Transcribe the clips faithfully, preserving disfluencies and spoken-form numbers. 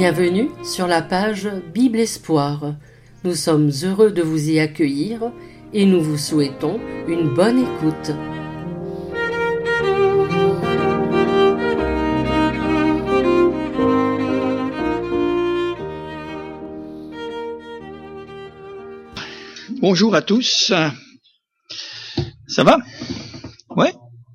Bienvenue sur la page Bible Espoir. Nous sommes heureux de vous y accueillir et nous vous souhaitons une bonne écoute. Bonjour à tous. Ça va? Ouais.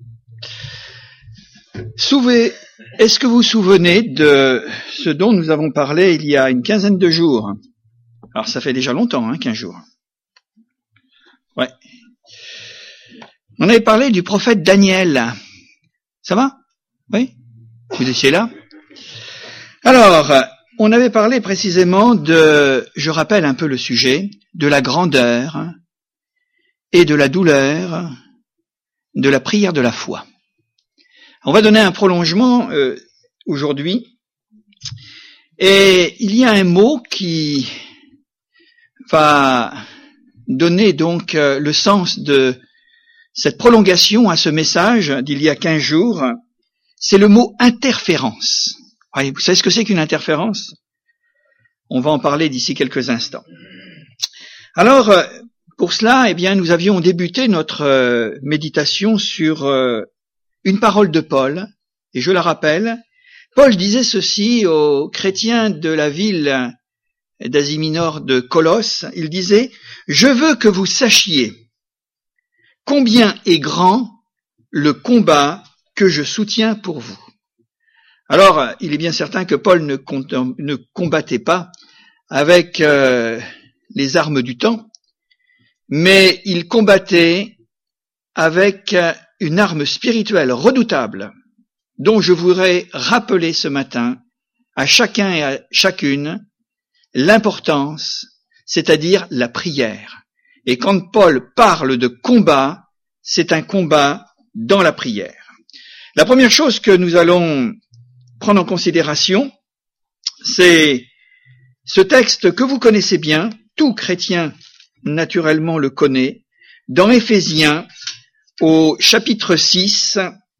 Souvez, est-ce que vous vous souvenez de ce dont nous avons parlé il y a une quinzaine de jours? Alors ça fait déjà longtemps, hein, quinze jours. Ouais. On avait parlé du prophète Daniel. Ça va? Oui? Vous étiez là? Alors, on avait parlé précisément de, je rappelle un peu le sujet, de la grandeur et de la douleur de la prière de la foi. On va donner un prolongement euh, aujourd'hui, et il y a un mot qui va donner donc euh, le sens de cette prolongation à ce message d'il y a quinze jours, c'est le mot interférence. Vous savez ce que c'est qu'une interférence? On va en parler d'ici quelques instants. Alors, pour cela, eh bien, nous avions débuté notre euh, méditation sur euh, une parole de Paul, et je la rappelle. Paul disait ceci aux chrétiens de la ville d'Asie Mineure de Colosse. Il disait « Je veux que vous sachiez combien est grand le combat que je soutiens pour vous. » Alors, il est bien certain que Paul ne, ne combattait pas avec euh, les armes du temps, mais il combattait avec une arme spirituelle redoutable, dont je voudrais rappeler ce matin à chacun et à chacune l'importance, c'est-à-dire la prière. Et quand Paul parle de combat, c'est un combat dans la prière. La première chose que nous allons prendre en considération, c'est ce texte que vous connaissez bien, tout chrétien naturellement le connaît, dans Éphésiens au chapitre six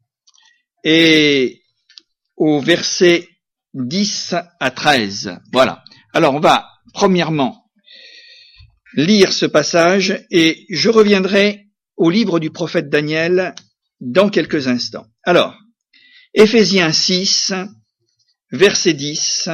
et au verset dix à treize. Voilà. Alors on va premièrement lire ce passage et je reviendrai au livre du prophète Daniel dans quelques instants. Alors, Éphésiens six, verset dix.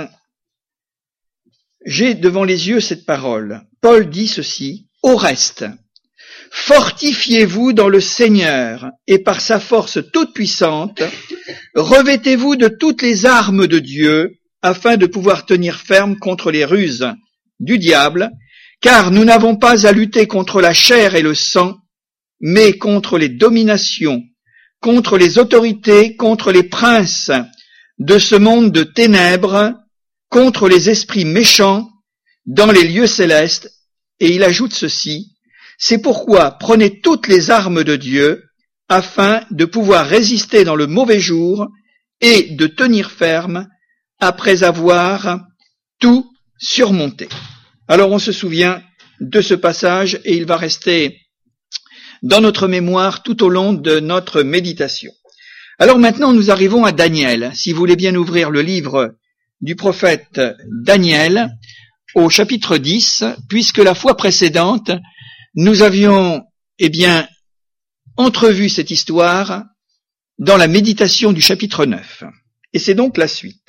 J'ai devant les yeux cette parole. Paul dit ceci: « Au reste, fortifiez-vous dans le Seigneur et par sa force toute puissante, revêtez-vous de toutes les armes de Dieu afin de pouvoir tenir ferme contre les ruses du diable, car nous n'avons pas à lutter contre la chair et le sang, mais contre les dominations, contre les autorités, contre les princes de ce monde de ténèbres, contre les esprits méchants dans les lieux célestes. » Et il ajoute ceci: « C'est pourquoi prenez toutes les armes de Dieu afin de pouvoir résister dans le mauvais jour et de tenir ferme après avoir tout surmonté. » Alors on se souvient de ce passage et il va rester dans notre mémoire tout au long de notre méditation. Alors maintenant nous arrivons à Daniel. Si vous voulez bien ouvrir le livre du prophète Daniel au chapitre dix, puisque la fois précédente, nous avions, eh bien, entrevu cette histoire dans la méditation du chapitre neuf. Et c'est donc la suite.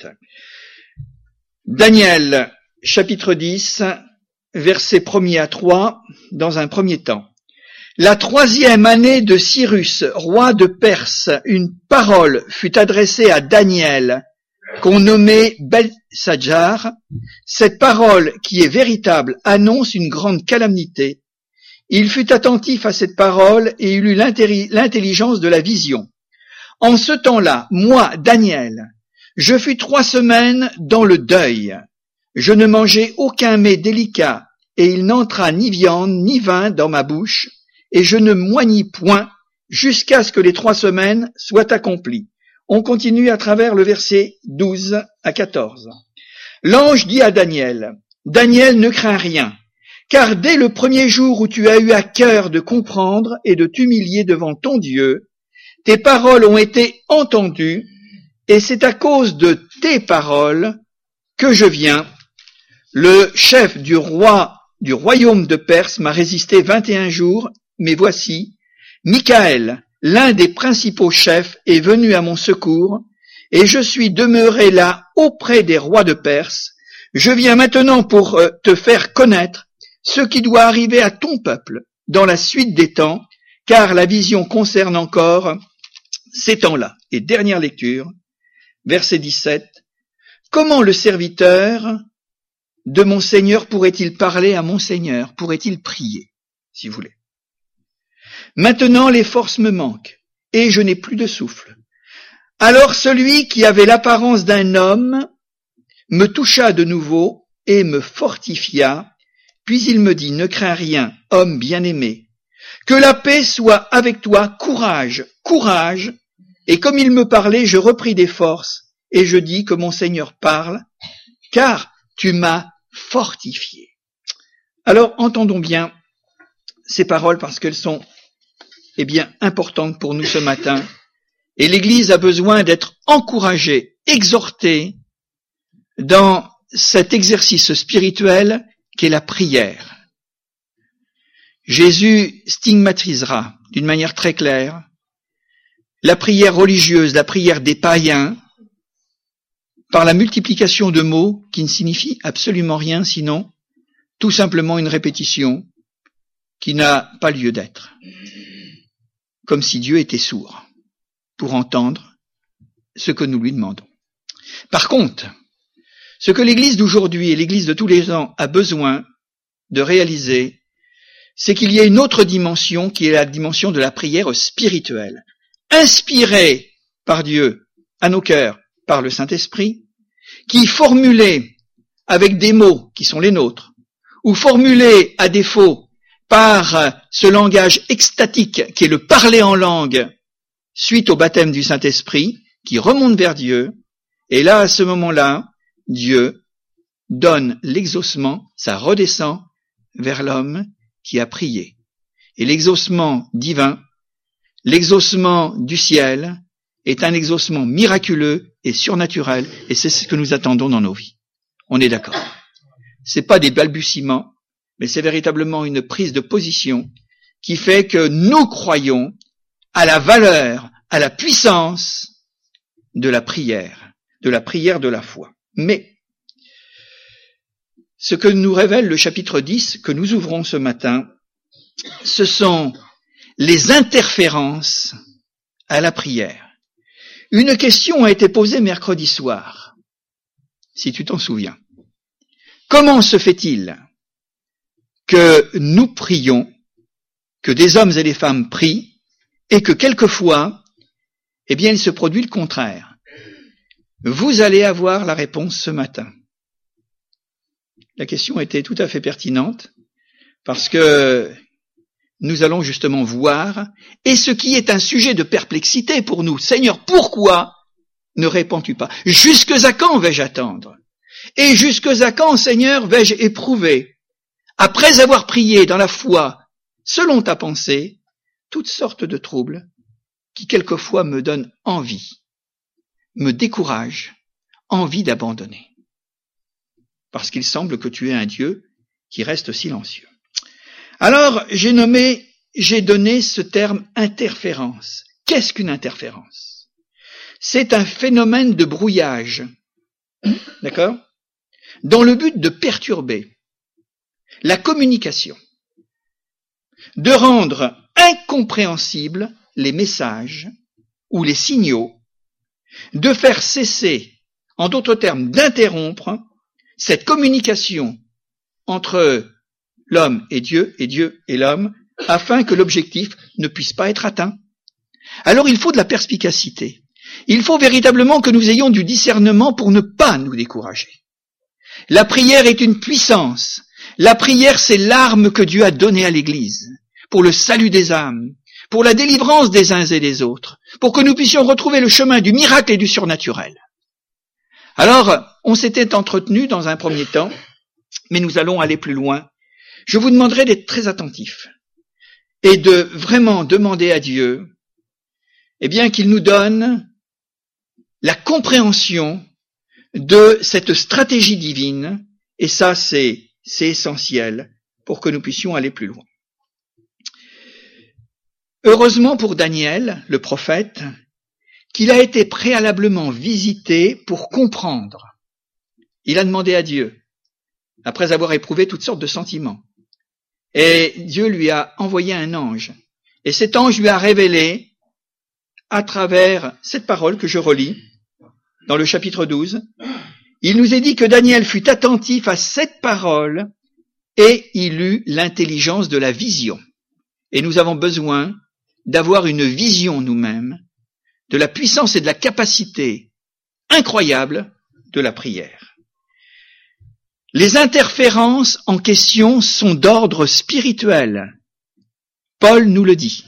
Daniel, chapitre dix, versets premier à trois, dans un premier temps. La troisième année de Cyrus, roi de Perse, une parole fut adressée à Daniel, qu'on nommait Beltsatsar. Cette parole, qui est véritable, annonce une grande calamité. Il fut attentif à cette parole et il eut l'intelligence de la vision. En ce temps-là, moi, Daniel, je fus trois semaines dans le deuil. Je ne mangeai aucun mets délicat et il n'entra ni viande ni vin dans ma bouche et je ne moignis point jusqu'à ce que les trois semaines soient accomplies. On continue à travers le verset douze à quatorze. L'ange dit à Daniel: « Daniel, ne crains rien, car dès le premier jour où tu as eu à cœur de comprendre et de t'humilier devant ton Dieu, tes paroles ont été entendues, et c'est à cause de tes paroles que je viens, le chef du roi du royaume de Perse m'a résisté vingt et un jours, mais voici, Michaël, l'un des principaux chefs, est venu à mon secours, et je suis demeuré là auprès des rois de Perse. Je viens maintenant pour te faire connaître ce qui doit arriver à ton peuple dans la suite des temps, car la vision concerne encore ces temps-là. Et dernière lecture, verset dix-sept. Comment le serviteur de mon Seigneur pourrait-il parler à mon Seigneur? Pourrait-il prier, si vous voulez? Maintenant les forces me manquent, et je n'ai plus de souffle. Alors celui qui avait l'apparence d'un homme me toucha de nouveau et me fortifia, puis il me dit, ne crains rien, homme bien-aimé, que la paix soit avec toi, courage, courage. Et comme il me parlait, je repris des forces, et je dis que mon Seigneur parle, car tu m'as fortifié. Alors entendons bien ces paroles parce qu'elles sont eh bien importantes pour nous ce matin. Et l'Église a besoin d'être encouragée, exhortée dans cet exercice spirituel qu'est la prière. Jésus stigmatisera d'une manière très claire la prière religieuse, la prière des païens, par la multiplication de mots qui ne signifient absolument rien, sinon tout simplement une répétition qui n'a pas lieu d'être. Comme si Dieu était sourd pour entendre ce que nous lui demandons. Par contre, ce que l'Église d'aujourd'hui et l'Église de tous les ans a besoin de réaliser, c'est qu'il y a une autre dimension qui est la dimension de la prière spirituelle, inspirée par Dieu à nos cœurs par le Saint-Esprit, qui formulée avec des mots qui sont les nôtres, ou formulée à défaut par ce langage extatique qui est le parler en langue suite au baptême du Saint-Esprit, qui remonte vers Dieu, et là, à ce moment-là, Dieu donne l'exaucement, ça redescend vers l'homme qui a prié. Et l'exaucement divin, l'exaucement du ciel, est un exaucement miraculeux et surnaturel, et c'est ce que nous attendons dans nos vies. On est d'accord. C'est pas des balbutiements, mais c'est véritablement une prise de position qui fait que nous croyons à la valeur, à la puissance de la prière, de la prière de la foi. Mais ce que nous révèle le chapitre dix que nous ouvrons ce matin, ce sont les interférences à la prière. Une question a été posée mercredi soir, si tu t'en souviens. Comment se fait-il que nous prions, que des hommes et des femmes prient, et que quelquefois, eh bien, il se produit le contraire? Vous allez avoir la réponse ce matin. La question était tout à fait pertinente, parce que nous allons justement voir, et ce qui est un sujet de perplexité pour nous, Seigneur, pourquoi ne réponds-tu pas? Jusque à quand vais-je attendre? Et jusque à quand, Seigneur, vais-je éprouver, après avoir prié dans la foi, selon ta pensée, toutes sortes de troubles qui quelquefois me donnent envie, me découragent, envie d'abandonner. Parce qu'il semble que tu es un Dieu qui reste silencieux. Alors, j'ai nommé, j'ai donné ce terme interférence. Qu'est-ce qu'une interférence? C'est un phénomène de brouillage, d'accord? Dans le but de perturber la communication, de rendre incompréhensibles les messages ou les signaux, de faire cesser, en d'autres termes, d'interrompre cette communication entre l'homme et Dieu, et Dieu et l'homme, afin que l'objectif ne puisse pas être atteint. Alors il faut de la perspicacité. Il faut véritablement que nous ayons du discernement pour ne pas nous décourager. La prière est une puissance. La prière, c'est l'arme que Dieu a donnée à l'Église pour le salut des âmes, pour la délivrance des uns et des autres, pour que nous puissions retrouver le chemin du miracle et du surnaturel. Alors, on s'était entretenu dans un premier temps, mais nous allons aller plus loin. Je vous demanderai d'être très attentifs et de vraiment demander à Dieu, eh bien, qu'il nous donne la compréhension de cette stratégie divine, et ça c'est, c'est essentiel pour que nous puissions aller plus loin. Heureusement pour Daniel, le prophète, qu'il a été préalablement visité pour comprendre. Il a demandé à Dieu, après avoir éprouvé toutes sortes de sentiments. Et Dieu lui a envoyé un ange. Et cet ange lui a révélé, à travers cette parole que je relis, dans le chapitre douze, il nous est dit que Daniel fut attentif à cette parole et il eut l'intelligence de la vision. Et nous avons besoin d'avoir une vision nous-mêmes de la puissance et de la capacité incroyable de la prière. Les interférences en question sont d'ordre spirituel. Paul nous le dit.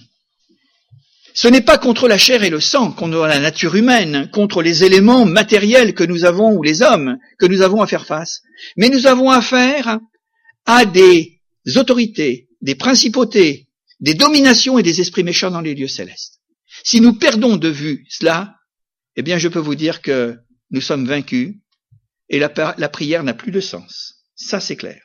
Ce n'est pas contre la chair et le sang, contre la nature humaine, contre les éléments matériels que nous avons, ou les hommes, que nous avons à faire face. Mais nous avons affaire à des autorités, des principautés, des dominations et des esprits méchants dans les lieux célestes. Si nous perdons de vue cela, eh bien je peux vous dire que nous sommes vaincus et la, la prière n'a plus de sens. Ça c'est clair.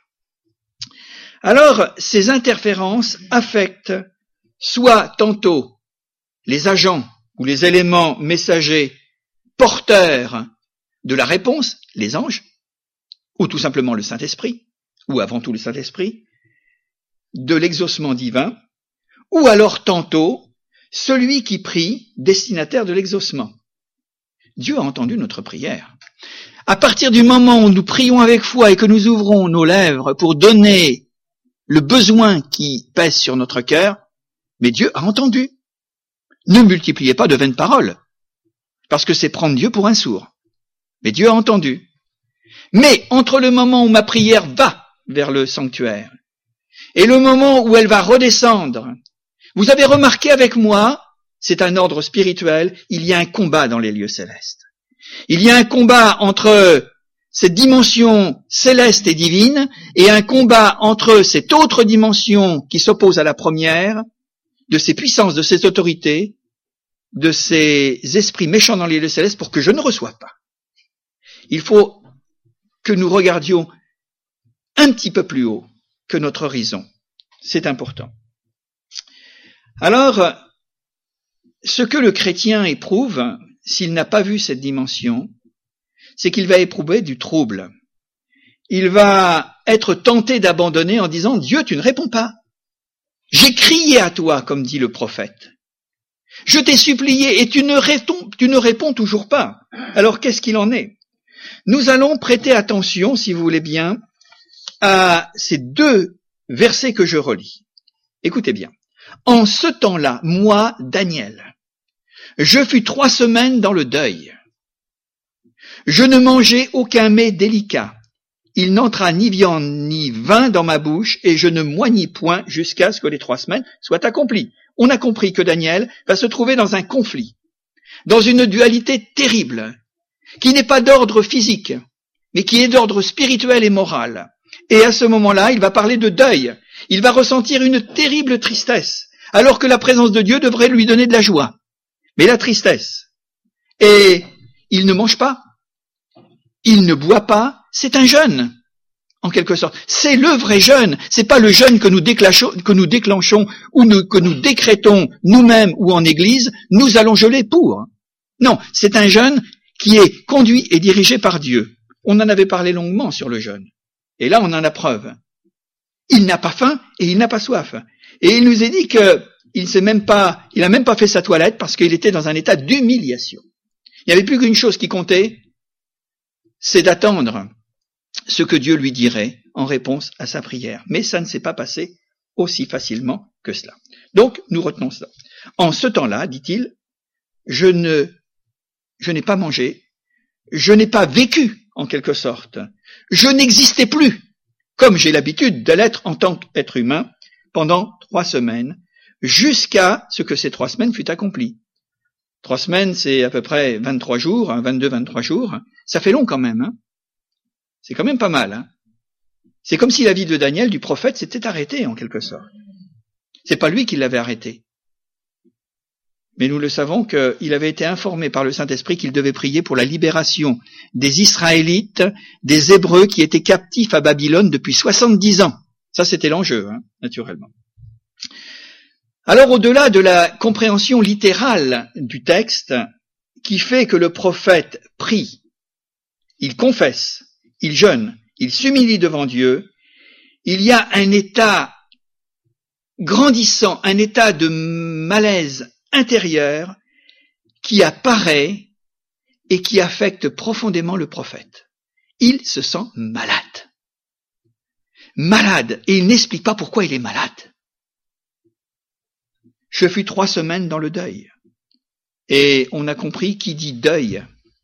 Alors, ces interférences affectent soit tantôt les agents ou les éléments messagers porteurs de la réponse, les anges, ou tout simplement le Saint-Esprit, ou avant tout le Saint-Esprit, de l'exaucement divin, ou alors tantôt celui qui prie, destinataire de l'exaucement. Dieu a entendu notre prière. À partir du moment où nous prions avec foi et que nous ouvrons nos lèvres pour donner le besoin qui pèse sur notre cœur, mais Dieu a entendu. Ne multipliez pas de vaines paroles, parce que c'est prendre Dieu pour un sourd. Mais Dieu a entendu. Mais entre le moment où ma prière va vers le sanctuaire et le moment où elle va redescendre, vous avez remarqué avec moi, c'est un ordre spirituel, il y a un combat dans les lieux célestes. Il y a un combat entre cette dimension céleste et divine et un combat entre cette autre dimension qui s'oppose à la première, de ces puissances, de ces autorités, de ces esprits méchants dans les lieux célestes pour que je ne reçoive pas. Il faut que nous regardions un petit peu plus haut que notre horizon. C'est important. Alors, ce que le chrétien éprouve, s'il n'a pas vu cette dimension, c'est qu'il va éprouver du trouble. Il va être tenté d'abandonner en disant « Dieu, tu ne réponds pas. J'ai crié à toi, comme dit le prophète. Je t'ai supplié et tu ne réponds, tu ne réponds toujours pas. Alors qu'est-ce qu'il en est ?» Nous allons prêter attention, si vous voulez bien, à ces deux versets que je relis. Écoutez bien. En ce temps-là, moi, Daniel, je fus trois semaines dans le deuil. Je ne mangeai aucun mets délicat. Il n'entra ni viande ni vin dans ma bouche, et je ne moignis point jusqu'à ce que les trois semaines soient accomplies. On a compris que Daniel va se trouver dans un conflit, dans une dualité terrible, qui n'est pas d'ordre physique, mais qui est d'ordre spirituel et moral. Et à ce moment-là, il va parler de deuil. Il va ressentir une terrible tristesse, alors que la présence de Dieu devrait lui donner de la joie. Mais la tristesse. Et il ne mange pas, il ne boit pas, c'est un jeûne, en quelque sorte. C'est le vrai jeûne, c'est pas le jeûne que nous déclenchons, que nous déclenchons ou nous, que nous décrétons nous-mêmes ou en église, nous allons jeûner pour. Non, c'est un jeûne qui est conduit et dirigé par Dieu. On en avait parlé longuement sur le jeûne. Et là, on en a preuve. Il n'a pas faim et il n'a pas soif. Et il nous est dit que il s'est même pas, il a même pas fait sa toilette parce qu'il était dans un état d'humiliation. Il n'y avait plus qu'une chose qui comptait, c'est d'attendre ce que Dieu lui dirait en réponse à sa prière. Mais ça ne s'est pas passé aussi facilement que cela. Donc, nous retenons cela. En ce temps-là, dit-il, je ne, je n'ai pas mangé, je n'ai pas vécu, en quelque sorte. Je n'existais plus, comme j'ai l'habitude de l'être en tant qu'être humain, pendant trois semaines, jusqu'à ce que ces trois semaines fût accomplies. Trois semaines, c'est à peu près vingt-trois jours, hein, vingt-deux, vingt-trois jours. Ça fait long quand même. Hein. C'est quand même pas mal. Hein. C'est comme si la vie de Daniel, du prophète, s'était arrêtée en quelque sorte. C'est pas lui qui l'avait arrêté. Mais nous le savons qu'il avait été informé par le Saint-Esprit qu'il devait prier pour la libération des Israélites, des Hébreux qui étaient captifs à Babylone depuis soixante-dix ans. Ça, c'était l'enjeu, hein, naturellement. Alors, au-delà de la compréhension littérale du texte, qui fait que le prophète prie, il confesse, il jeûne, il s'humilie devant Dieu, il y a un état grandissant, un état de malaise intérieur qui apparaît et qui affecte profondément le prophète. Il se sent malade. Malade, et il n'explique pas pourquoi il est malade. Je fus trois semaines dans le deuil, et on a compris qui dit deuil,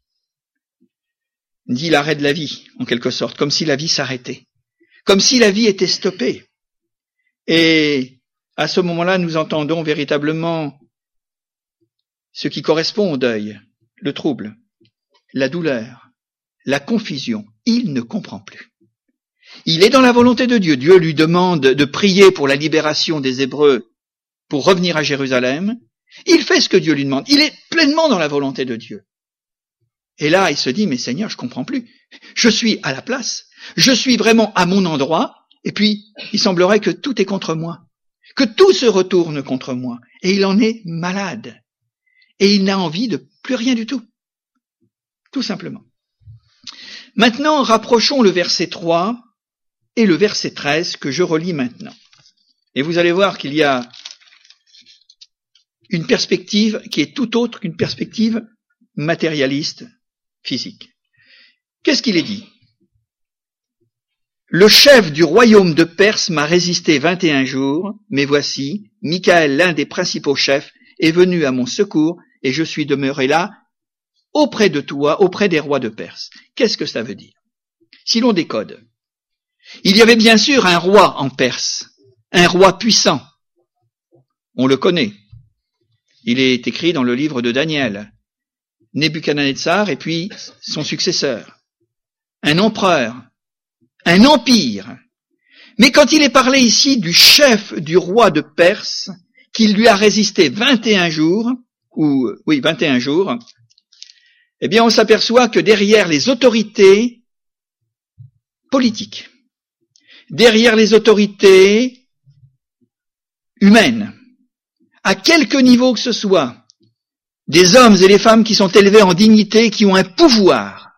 dit l'arrêt de la vie, en quelque sorte, comme si la vie s'arrêtait, comme si la vie était stoppée. Et à ce moment-là, nous entendons véritablement ce qui correspond au deuil, le trouble, la douleur, la confusion. Il ne comprend plus. Il est dans la volonté de Dieu. Dieu lui demande de prier pour la libération des Hébreux pour revenir à Jérusalem. Il fait ce que Dieu lui demande. Il est pleinement dans la volonté de Dieu. Et là, il se dit, mais Seigneur, je comprends plus. Je suis à la place. Je suis vraiment à mon endroit. Et puis, il semblerait que tout est contre moi. Que tout se retourne contre moi. Et il en est malade. Et il n'a envie de plus rien du tout. Tout simplement. Maintenant, rapprochons le verset trois et le verset treize que je relis maintenant. Et vous allez voir qu'il y a une perspective qui est tout autre qu'une perspective matérialiste, physique. Qu'est-ce qu'il est dit ? Le chef du royaume de Perse m'a résisté vingt et un jours, mais voici, Michaël, l'un des principaux chefs, est venu à mon secours, et je suis demeuré là, auprès de toi, auprès des rois de Perse. Qu'est-ce que ça veut dire ? Si l'on décode, il y avait bien sûr un roi en Perse, un roi puissant. On le connaît. Il est écrit dans le livre de Daniel. Nebuchadnezzar et puis son successeur. Un empereur, un empire. Mais quand il est parlé ici du chef du roi de Perse, qui lui a résisté vingt et un jours, ou oui, vingt et un jours, eh bien on s'aperçoit que derrière les autorités politiques, derrière les autorités humaines, à quelque niveau que ce soit, des hommes et des femmes qui sont élevés en dignité, qui ont un pouvoir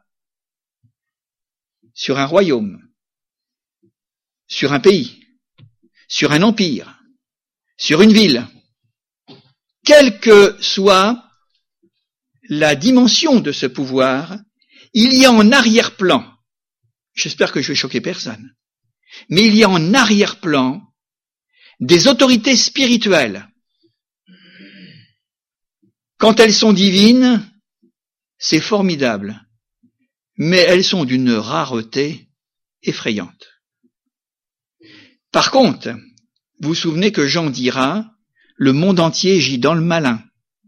sur un royaume, sur un pays, sur un empire, sur une ville, quelle que soit la dimension de ce pouvoir, il y a en arrière-plan, j'espère que je vais choquer personne, mais il y a en arrière-plan des autorités spirituelles. Quand elles sont divines, c'est formidable, mais elles sont d'une rareté effrayante. Par contre, vous vous souvenez que Jean dira, le monde entier gît dans le malin,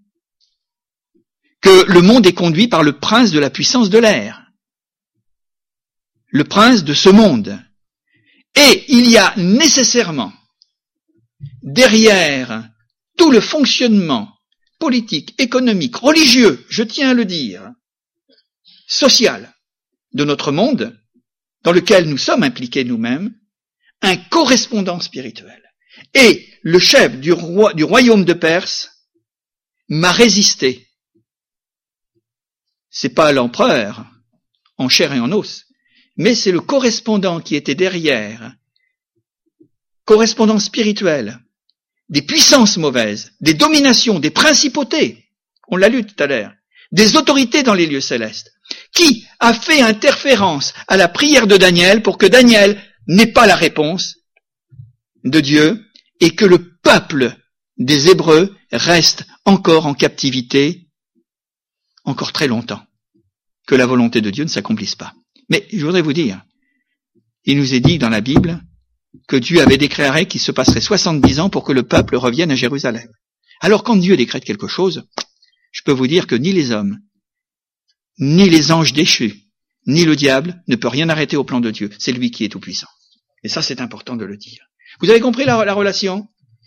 que le monde est conduit par le prince de la puissance de l'air, le prince de ce monde. Et il y a nécessairement, derrière tout le fonctionnement politique, économique, religieux, je tiens à le dire, social de notre monde, dans lequel nous sommes impliqués nous-mêmes, un correspondant spirituel. Et le chef du, roi, du royaume de Perse m'a résisté. C'est pas l'empereur, en chair et en os, mais c'est le correspondant qui était derrière, correspondant spirituel, des puissances mauvaises, des dominations, des principautés, on l'a lu tout à l'heure, des autorités dans les lieux célestes, qui a fait interférence à la prière de Daniel pour que Daniel n'ait pas la réponse de Dieu et que le peuple des Hébreux reste encore en captivité encore très longtemps, que la volonté de Dieu ne s'accomplisse pas. Mais je voudrais vous dire, il nous est dit dans la Bible que Dieu avait déclaré qu'il se passerait soixante-dix ans pour que le peuple revienne à Jérusalem. Alors quand Dieu décrète quelque chose, je peux vous dire que ni les hommes, ni les anges déchus, ni le diable ne peut rien arrêter au plan de Dieu. C'est lui qui est tout puissant. Et ça, c'est important de le dire. Vous avez compris la, la relation ?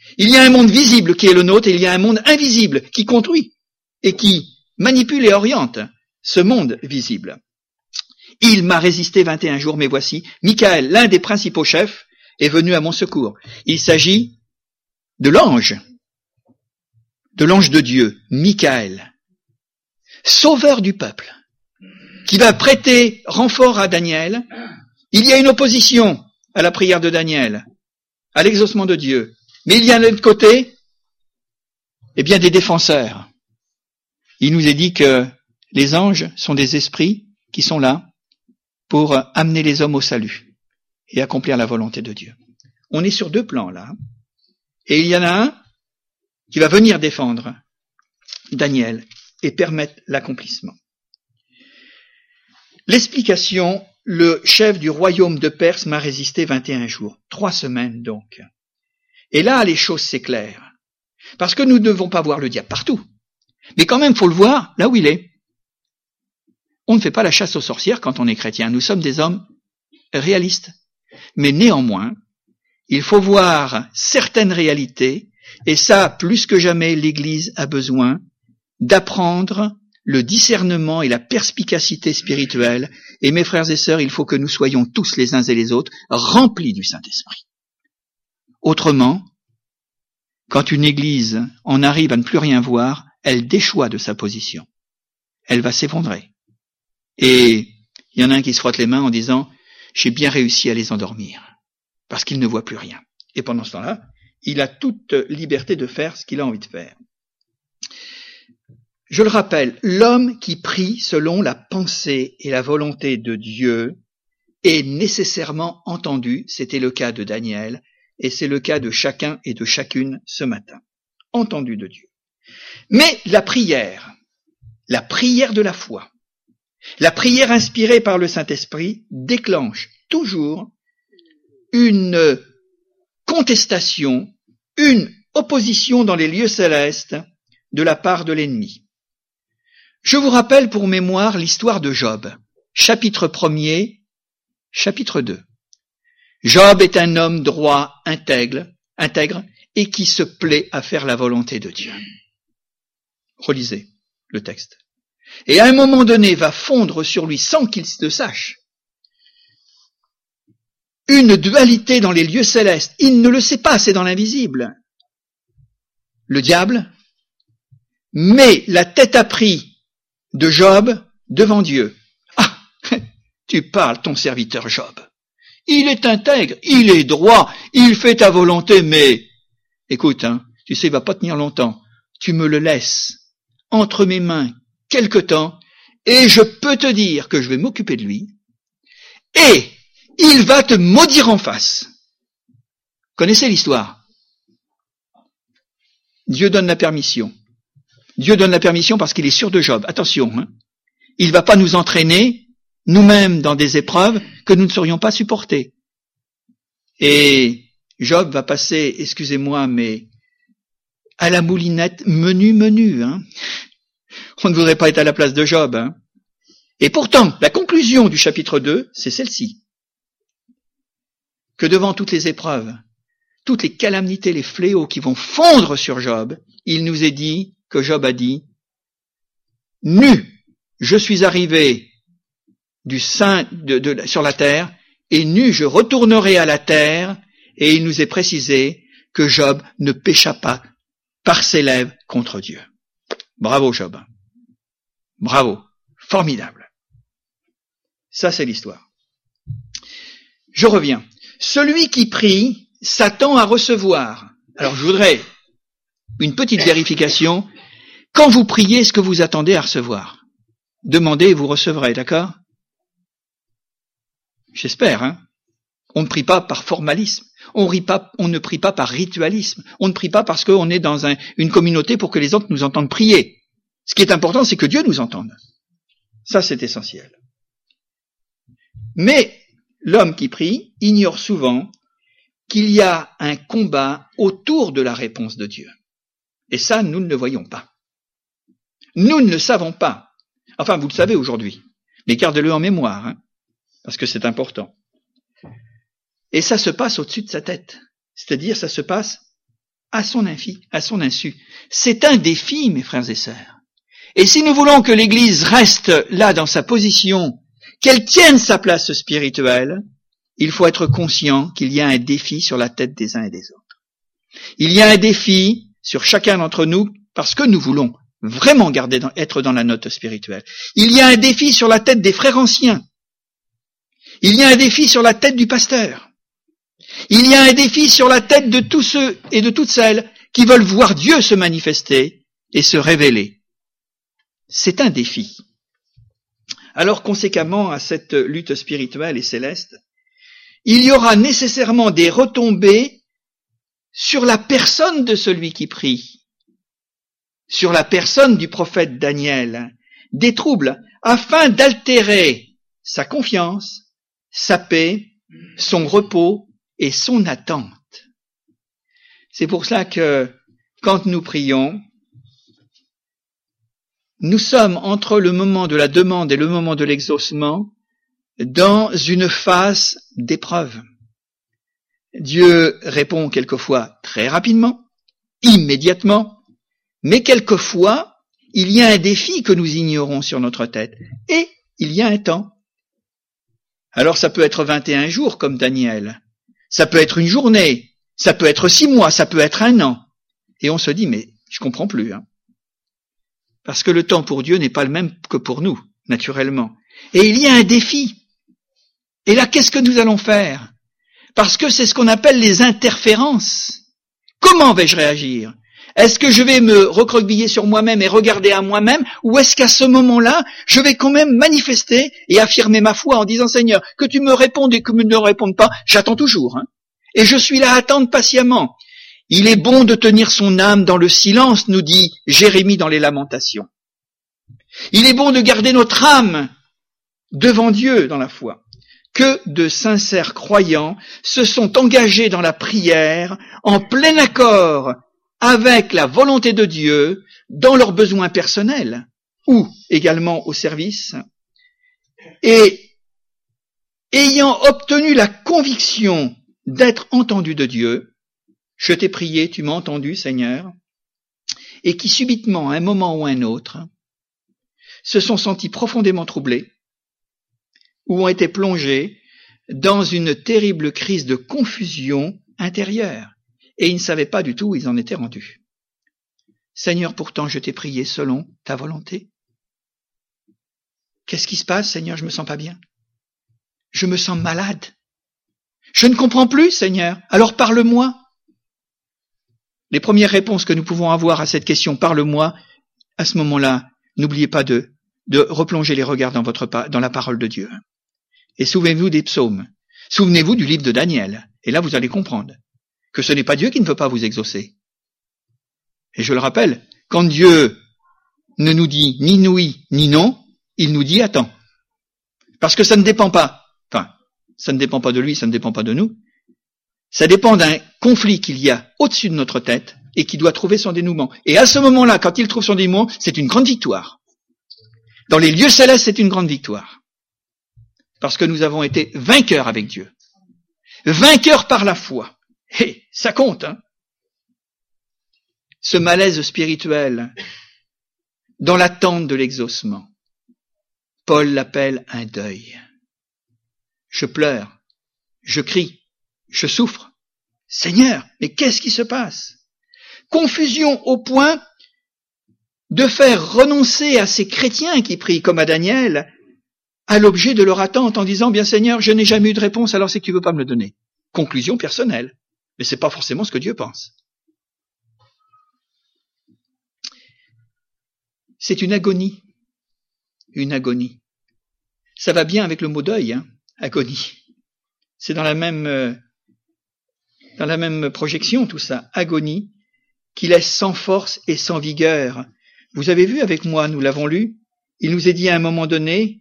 Il y a un monde visible qui est le nôtre et il y a un monde invisible qui conduit et qui manipule et oriente ce monde visible. Il m'a résisté vingt et un jours, mais voici, Michael, l'un des principaux chefs, est venu à mon secours. Il s'agit de l'ange, de l'ange de Dieu, Michael, sauveur du peuple, qui va prêter renfort à Daniel. Il y a une opposition à la prière de Daniel, à l'exaucement de Dieu. Mais il y a de l'autre côté, eh bien, des défenseurs. Il nous est dit que les anges sont des esprits qui sont là pour amener les hommes au salut et accomplir la volonté de Dieu. On est sur deux plans là. Et il y en a un qui va venir défendre Daniel et permettre l'accomplissement. L'explication, le chef du royaume de Perse m'a résisté vingt et un jours. Trois semaines donc. Et là, les choses s'éclairent. Parce que nous ne devons pas voir le diable partout. Mais quand même, il faut le voir là où il est. On ne fait pas la chasse aux sorcières quand on est chrétien. Nous sommes des hommes réalistes. Mais néanmoins, il faut voir certaines réalités, et ça, plus que jamais, l'Église a besoin d'apprendre le discernement et la perspicacité spirituelle. Et mes frères et sœurs, il faut que nous soyons tous les uns et les autres remplis du Saint-Esprit. Autrement, quand une Église en arrive à ne plus rien voir, elle déchoit de sa position. Elle va s'effondrer. Et il y en a un qui se frotte les mains en disant « J'ai bien réussi à les endormir », parce qu'il ne voit plus rien. Et pendant ce temps-là, il a toute liberté de faire ce qu'il a envie de faire. Je le rappelle, l'homme qui prie selon la pensée et la volonté de Dieu est nécessairement entendu. C'était le cas de Daniel, et c'est le cas de chacun et de chacune ce matin. Entendu de Dieu. Mais la prière, la prière de la foi, la prière inspirée par le Saint-Esprit déclenche toujours une contestation, une opposition dans les lieux célestes de la part de l'ennemi. Je vous rappelle pour mémoire l'histoire de Job, chapitre premier, chapitre deux. Job est un homme droit, intègre, intègre, et qui se plaît à faire la volonté de Dieu. Relisez le texte. Et à un moment donné va fondre sur lui, sans qu'il le sache, une dualité dans les lieux célestes. Il ne le sait pas, c'est dans l'invisible. Le diable met la tête à prix de Job devant Dieu. Ah, tu parles, ton serviteur Job. Il est intègre, il est droit, il fait ta volonté, mais écoute, hein, tu sais, il va pas tenir longtemps. Tu me le laisses entre mes mains quelque temps, et je peux te dire que je vais m'occuper de lui, et il va te maudire en face. Connaissez l'histoire? Dieu donne la permission. Dieu donne la permission parce qu'il est sûr de Job. Attention, hein. Il ne va pas nous entraîner, nous-mêmes, dans des épreuves que nous ne saurions pas supporter. Et Job va passer, excusez-moi, mais à la moulinette, menu, menu, hein. On ne voudrait pas être à la place de Job, hein. Et pourtant, la conclusion du chapitre deux, c'est celle-ci. Que devant toutes les épreuves, toutes les calamités, les fléaux qui vont fondre sur Job, il nous est dit, que Job a dit, « Nu, je suis arrivé du sein de, de, sur la terre, et nu, je retournerai à la terre. » Et il nous est précisé que Job ne pécha pas par ses lèvres contre Dieu. Bravo Job. Bravo. Formidable. Ça, c'est l'histoire. Je reviens. Celui qui prie s'attend à recevoir. Alors, je voudrais une petite vérification. Quand vous priez, est-ce que vous attendez à recevoir? Demandez et vous recevrez, d'accord? J'espère, hein. On ne prie pas par formalisme. On, rit pas, on ne prie pas par ritualisme. On ne prie pas parce qu'on est dans un, une communauté pour que les autres nous entendent prier. Ce qui est important, c'est que Dieu nous entende. Ça, c'est essentiel. Mais l'homme qui prie ignore souvent qu'il y a un combat autour de la réponse de Dieu. Et ça, nous ne le voyons pas. Nous ne le savons pas. Enfin, vous le savez aujourd'hui. Mais gardez-le en mémoire, hein, parce que c'est important. Et ça se passe au-dessus de sa tête. C'est-à-dire, ça se passe à son infi, à son insu. C'est un défi, mes frères et sœurs. Et si nous voulons que l'Église reste là dans sa position, qu'elle tienne sa place spirituelle, il faut être conscient qu'il y a un défi sur la tête des uns et des autres. Il y a un défi sur chacun d'entre nous parce que nous voulons vraiment garder dans, être dans la note spirituelle. Il y a un défi sur la tête des frères anciens. Il y a un défi sur la tête du pasteur. Il y a un défi sur la tête de tous ceux et de toutes celles qui veulent voir Dieu se manifester et se révéler. C'est un défi. Alors, conséquemment à cette lutte spirituelle et céleste, il y aura nécessairement des retombées sur la personne de celui qui prie, sur la personne du prophète Daniel, des troubles afin d'altérer sa confiance, sa paix, son repos et son attente. C'est pour cela que, quand nous prions, nous sommes entre le moment de la demande et le moment de l'exaucement dans une phase d'épreuve. Dieu répond quelquefois très rapidement, immédiatement, mais quelquefois, il y a un défi que nous ignorons sur notre tête, et il y a un temps. Alors ça peut être vingt et un jours comme Daniel, ça peut être une journée, ça peut être six mois, ça peut être un an. Et on se dit, mais je comprends plus, hein. Parce que le temps pour Dieu n'est pas le même que pour nous, naturellement. Et il y a un défi. Et là, qu'est-ce que nous allons faire? Parce que c'est ce qu'on appelle les interférences. Comment vais-je réagir? Est-ce que je vais me recroqueviller sur moi-même et regarder à moi-même? Ou est-ce qu'à ce moment-là, je vais quand même manifester et affirmer ma foi en disant, Seigneur, que tu me répondes et que tu ne me répondes pas, j'attends toujours, hein. Et je suis là à attendre patiemment. Il est bon de tenir son âme dans le silence, nous dit Jérémie dans les Lamentations. Il est bon de garder notre âme devant Dieu dans la foi. Que de sincères croyants se sont engagés dans la prière en plein accord avec la volonté de Dieu dans leurs besoins personnels ou également au service, et ayant obtenu la conviction d'être entendus de Dieu, je t'ai prié, tu m'as entendu, Seigneur, et qui subitement, à un moment ou à un autre, se sont sentis profondément troublés ou ont été plongés dans une terrible crise de confusion intérieure, et ils ne savaient pas du tout où ils en étaient rendus. Seigneur, pourtant, je t'ai prié selon ta volonté. Qu'est-ce qui se passe, Seigneur? Je me sens pas bien. Je me sens malade. Je ne comprends plus, Seigneur. Alors parle-moi. Les premières réponses que nous pouvons avoir à cette question, parle-moi, à ce moment-là, n'oubliez pas de, de replonger les regards dans votre, dans la parole de Dieu. Et souvenez-vous des psaumes. Souvenez-vous du livre de Daniel. Et là, vous allez comprendre que ce n'est pas Dieu qui ne veut pas vous exaucer. Et je le rappelle, quand Dieu ne nous dit ni oui, ni non, il nous dit attends. Parce que ça ne dépend pas, enfin, ça ne dépend pas de lui, ça ne dépend pas de nous. Ça dépend d'un conflit qu'il y a au-dessus de notre tête et qui doit trouver son dénouement. Et à ce moment-là, quand il trouve son dénouement, c'est une grande victoire. Dans les lieux célestes, c'est une grande victoire. Parce que nous avons été vainqueurs avec Dieu. Vainqueurs par la foi. Et ça compte, hein. Ce malaise spirituel, dans l'attente de l'exaucement, Paul l'appelle un deuil. Je pleure, je crie, je souffre. Seigneur, mais qu'est-ce qui se passe? Confusion au point de faire renoncer à ces chrétiens qui prient comme à Daniel à l'objet de leur attente en disant, bien Seigneur, je n'ai jamais eu de réponse, alors c'est que tu veux pas me le donner. Conclusion personnelle. Mais c'est pas forcément ce que Dieu pense. C'est une agonie. Une agonie. Ça va bien avec le mot deuil, hein, agonie. C'est dans la même, euh, dans la même projection, tout ça. Agonie, qui laisse sans force et sans vigueur. Vous avez vu avec moi, nous l'avons lu, il nous est dit à un moment donné,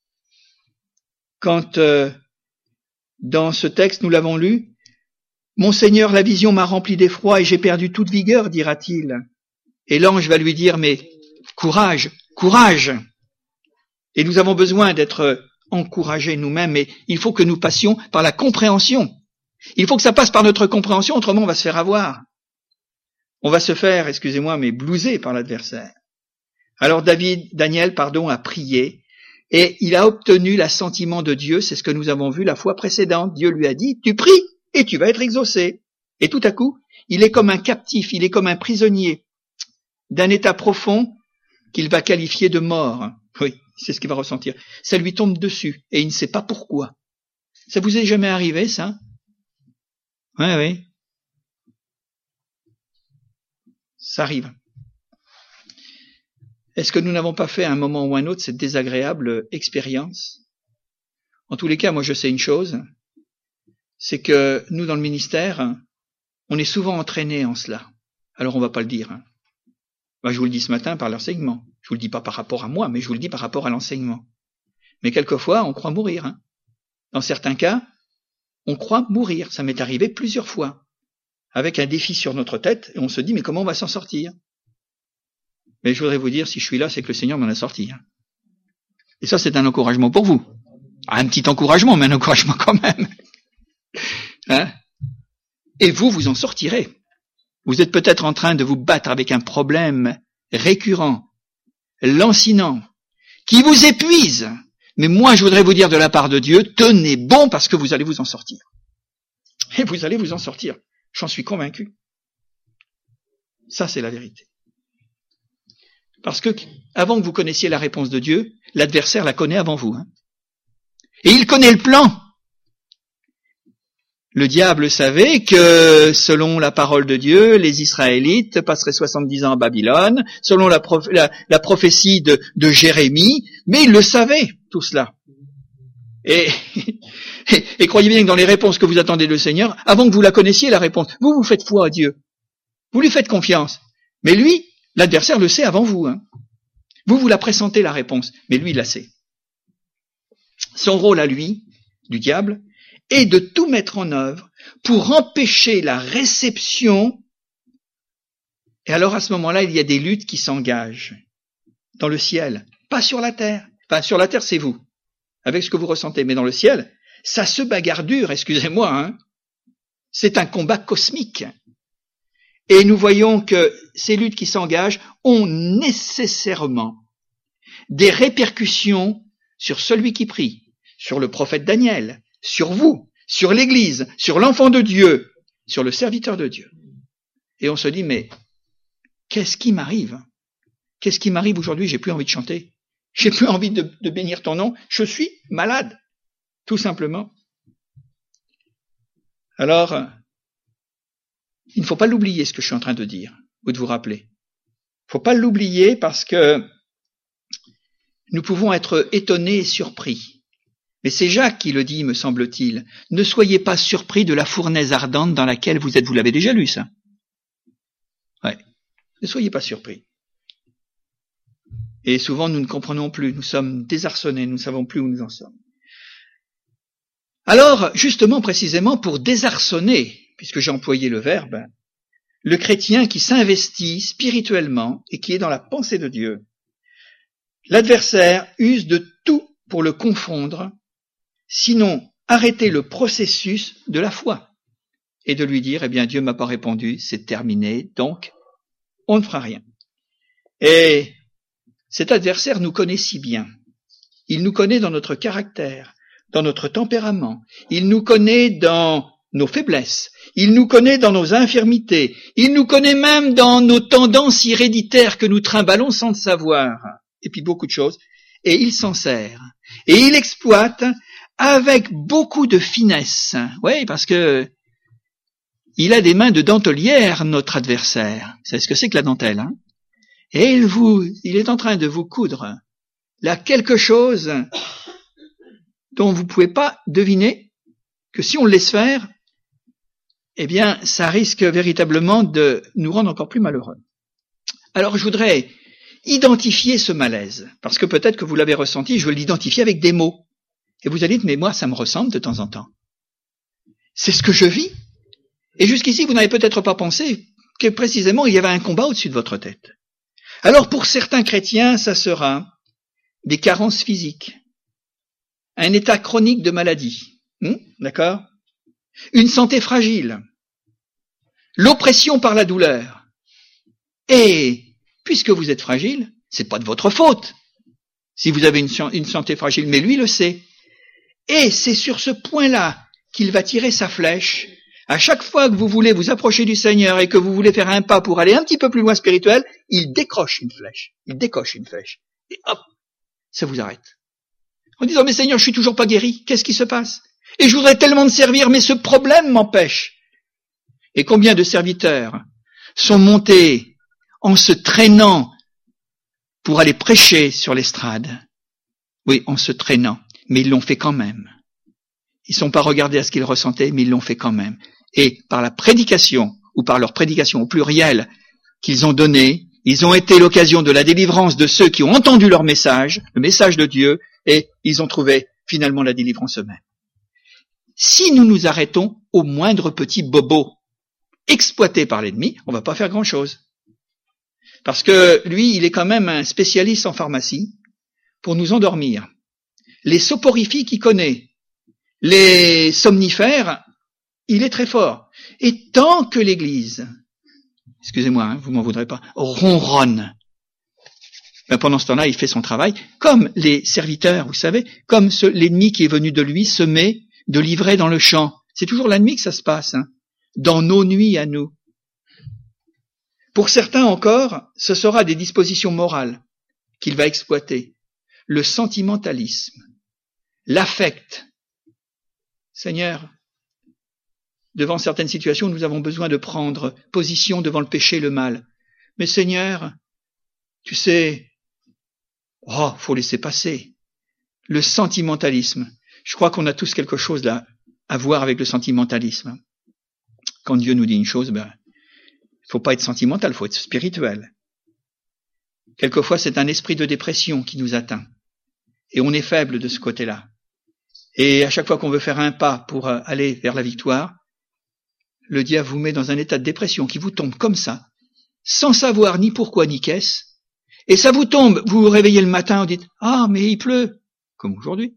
quand euh, dans ce texte nous l'avons lu, mon Seigneur, la vision m'a rempli d'effroi et j'ai perdu toute vigueur, dira-t-il. Et l'ange va lui dire, mais courage, courage. Et nous avons besoin d'être encouragés nous-mêmes, mais il faut que nous passions par la compréhension. Il faut que ça passe par notre compréhension, autrement on va se faire avoir. on va se faire, excusez-moi, mais blouser par l'adversaire. Alors David, Daniel, pardon, a prié et il a obtenu l'assentiment de Dieu. C'est ce que nous avons vu la fois précédente. Dieu lui a dit, tu pries et tu vas être exaucé. Et tout à coup, il est comme un captif, il est comme un prisonnier d'un état profond qu'il va qualifier de mort. Oui, c'est ce qu'il va ressentir. Ça lui tombe dessus et il ne sait pas pourquoi. Ça vous est jamais arrivé, ça? Oui, oui. Ça arrive. Est-ce que nous n'avons pas fait à un moment ou un autre cette désagréable expérience? En tous les cas, moi je sais une chose, c'est que nous dans le ministère, on est souvent entraînés en cela. Alors on va pas le dire. Hein. Moi, je vous le dis ce matin par l'enseignement. Je vous le dis pas par rapport à moi, mais je vous le dis par rapport à l'enseignement. Mais quelquefois, on croit mourir. Hein. Dans certains cas, on croit mourir. Ça m'est arrivé plusieurs fois. Avec un défi sur notre tête, et on se dit, mais comment on va s'en sortir? Mais je voudrais vous dire, si je suis là, c'est que le Seigneur m'en a sorti. Hein. Et ça, c'est un encouragement pour vous. Un petit encouragement, mais un encouragement quand même. Hein? Et vous, vous en sortirez. Vous êtes peut-être en train de vous battre avec un problème récurrent, lancinant, qui vous épuise. Mais moi, je voudrais vous dire de la part de Dieu, tenez bon parce que vous allez vous en sortir. Et vous allez vous en sortir. J'en suis convaincu. Ça, c'est la vérité. Parce que, avant que vous connaissiez la réponse de Dieu, l'adversaire la connaît avant vous. Hein. Et il connaît le plan. Le diable savait que, selon la parole de Dieu, les Israélites passeraient soixante-dix ans à Babylone, selon la, prof, la, la prophétie de, de Jérémie, mais il le savait, tout cela. Et, et, et croyez bien que dans les réponses que vous attendez du Seigneur, avant que vous la connaissiez, la réponse, vous, vous faites foi à Dieu. Vous lui faites confiance. Mais lui, l'adversaire le sait avant vous. Hein. Vous, vous la pressentez, la réponse, mais lui, il la sait. Son rôle à lui, du diable, est de tout mettre en œuvre pour empêcher la réception. Et alors, à ce moment-là, il y a des luttes qui s'engagent dans le ciel, pas sur la terre. Enfin, sur la terre, c'est vous, avec ce que vous ressentez. Mais dans le ciel, ça se bagarre dur, excusez-moi. Hein. C'est un combat cosmique. Et nous voyons que ces luttes qui s'engagent ont nécessairement des répercussions sur celui qui prie, sur le prophète Daniel, sur vous, sur l'Église, sur l'enfant de Dieu, sur le serviteur de Dieu. Et on se dit, mais qu'est-ce qui m'arrive? Qu'est-ce qui m'arrive aujourd'hui? J'ai plus envie de chanter. J'ai plus envie de, de bénir ton nom. Je suis malade, tout simplement. Alors, il ne faut pas l'oublier, ce que je suis en train de dire, ou de vous rappeler. Il ne faut pas l'oublier parce que nous pouvons être étonnés et surpris. Mais c'est Jacques qui le dit, me semble-t-il. Ne soyez pas surpris de la fournaise ardente dans laquelle vous êtes. Vous l'avez déjà lu, ça? Ouais. Ne soyez pas surpris. Et souvent, nous ne comprenons plus. Nous sommes désarçonnés. Nous ne savons plus où nous en sommes. Alors, justement, précisément, pour désarçonner, puisque j'ai employé le verbe, le chrétien qui s'investit spirituellement et qui est dans la pensée de Dieu, l'adversaire use de tout pour le confondre, sinon arrêter le processus de la foi et de lui dire, eh bien, Dieu m'a pas répondu, c'est terminé, donc on ne fera rien. Et cet adversaire nous connaît si bien. Il nous connaît dans notre caractère, dans notre tempérament. Il nous connaît dans nos faiblesses. Il nous connaît dans nos infirmités. Il nous connaît même dans nos tendances héréditaires que nous trimballons sans le savoir. Et puis beaucoup de choses. Et il s'en sert. Et il exploite avec beaucoup de finesse. Oui, parce que il a des mains de dentelière, notre adversaire. C'est ce que c'est que la dentelle, hein? Et il vous, il est en train de vous coudre là quelque chose dont vous ne pouvez pas deviner que si on le laisse faire, eh bien, ça risque véritablement de nous rendre encore plus malheureux. Alors, je voudrais identifier ce malaise, parce que peut-être que vous l'avez ressenti, je veux l'identifier avec des mots. Et vous allez dire, mais moi, ça me ressemble de temps en temps. C'est ce que je vis. Et jusqu'ici, vous n'avez peut-être pas pensé que précisément, il y avait un combat au-dessus de votre tête. Alors, pour certains chrétiens, ça sera des carences physiques, un état chronique de maladie, hum, d'accord? Une santé fragile, l'oppression par la douleur, Et puisque vous êtes fragile, c'est pas de votre faute si vous avez une, une santé fragile, mais lui le sait. Et c'est sur ce point-là qu'il va tirer sa flèche. À chaque fois que vous voulez vous approcher du Seigneur et que vous voulez faire un pas pour aller un petit peu plus loin spirituel, il décroche une flèche. Il décoche une flèche. Et hop, ça vous arrête. En disant, mais Seigneur, je suis toujours pas guéri. Qu'est-ce qui se passe? Et je voudrais tellement te servir, mais ce problème m'empêche. Et combien de serviteurs sont montés en se traînant pour aller prêcher sur l'estrade? Oui, en se traînant. Mais ils l'ont fait quand même. Ils ne sont pas regardés à ce qu'ils ressentaient, mais ils l'ont fait quand même. Et par la prédication, ou par leur prédication au pluriel qu'ils ont donnée, ils ont été l'occasion de la délivrance de ceux qui ont entendu leur message, le message de Dieu, et ils ont trouvé finalement la délivrance eux-mêmes. Si nous nous arrêtons au moindre petit bobo exploité par l'ennemi, on ne va pas faire grand-chose. Parce que lui, il est quand même un spécialiste en pharmacie pour nous endormir. Les soporifiques qu'il connaît, les somnifères, il est très fort. Et tant que l'Église, excusez-moi, hein, vous m'en voudrez pas, ronronne, ben pendant ce temps-là, il fait son travail, comme les serviteurs, vous savez, comme ce, l'ennemi qui est venu de lui se met de livrer dans le champ. C'est toujours la nuit que ça se passe, hein, dans nos nuits à nous. Pour certains encore, ce sera des dispositions morales qu'il va exploiter. Le sentimentalisme, l'affect. Seigneur, devant certaines situations, nous avons besoin de prendre position devant le péché et le mal. Mais Seigneur, tu sais, oh, faut laisser passer. Le sentimentalisme. Je crois qu'on a tous quelque chose là à voir avec le sentimentalisme. Quand Dieu nous dit une chose, ben, il faut pas être sentimental, il faut être spirituel. Quelquefois, c'est un esprit de dépression qui nous atteint. Et on est faible de ce côté-là. Et à chaque fois qu'on veut faire un pas pour aller vers la victoire, le diable vous met dans un état de dépression qui vous tombe comme ça, sans savoir ni pourquoi ni qu'est-ce. Et ça vous tombe, vous vous réveillez le matin, vous dites « Ah, mais il pleut !» Comme aujourd'hui.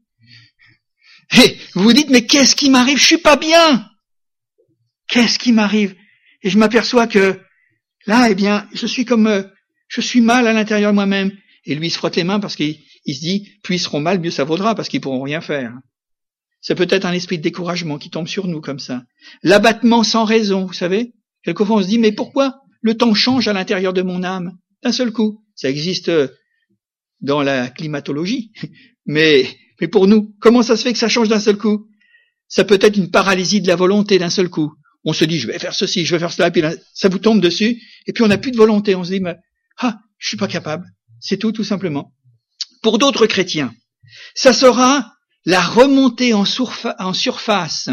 Et vous vous dites « Mais qu'est-ce qui m'arrive? Je suis pas bien !» Qu'est-ce qui m'arrive? Et je m'aperçois que là, eh bien, je suis comme, euh, je suis mal à l'intérieur de moi-même. Et lui, il se frotte les mains parce qu'il il se dit, plus ils seront mal, mieux ça vaudra, parce qu'ils pourront rien faire. C'est peut-être un esprit de découragement qui tombe sur nous comme ça. L'abattement sans raison, vous savez. Quelquefois, on se dit, mais pourquoi le temps change à l'intérieur de mon âme d'un seul coup? Ça existe dans la climatologie. Mais, mais pour nous, comment ça se fait que ça change d'un seul coup? Ça peut être une paralysie de la volonté d'un seul coup. On se dit, je vais faire ceci, je vais faire cela, et puis là, ça vous tombe dessus, et puis on n'a plus de volonté. On se dit, mais, ah, je suis pas capable. C'est tout, tout simplement. Pour d'autres chrétiens, ça sera la remontée en, surfa- en surface,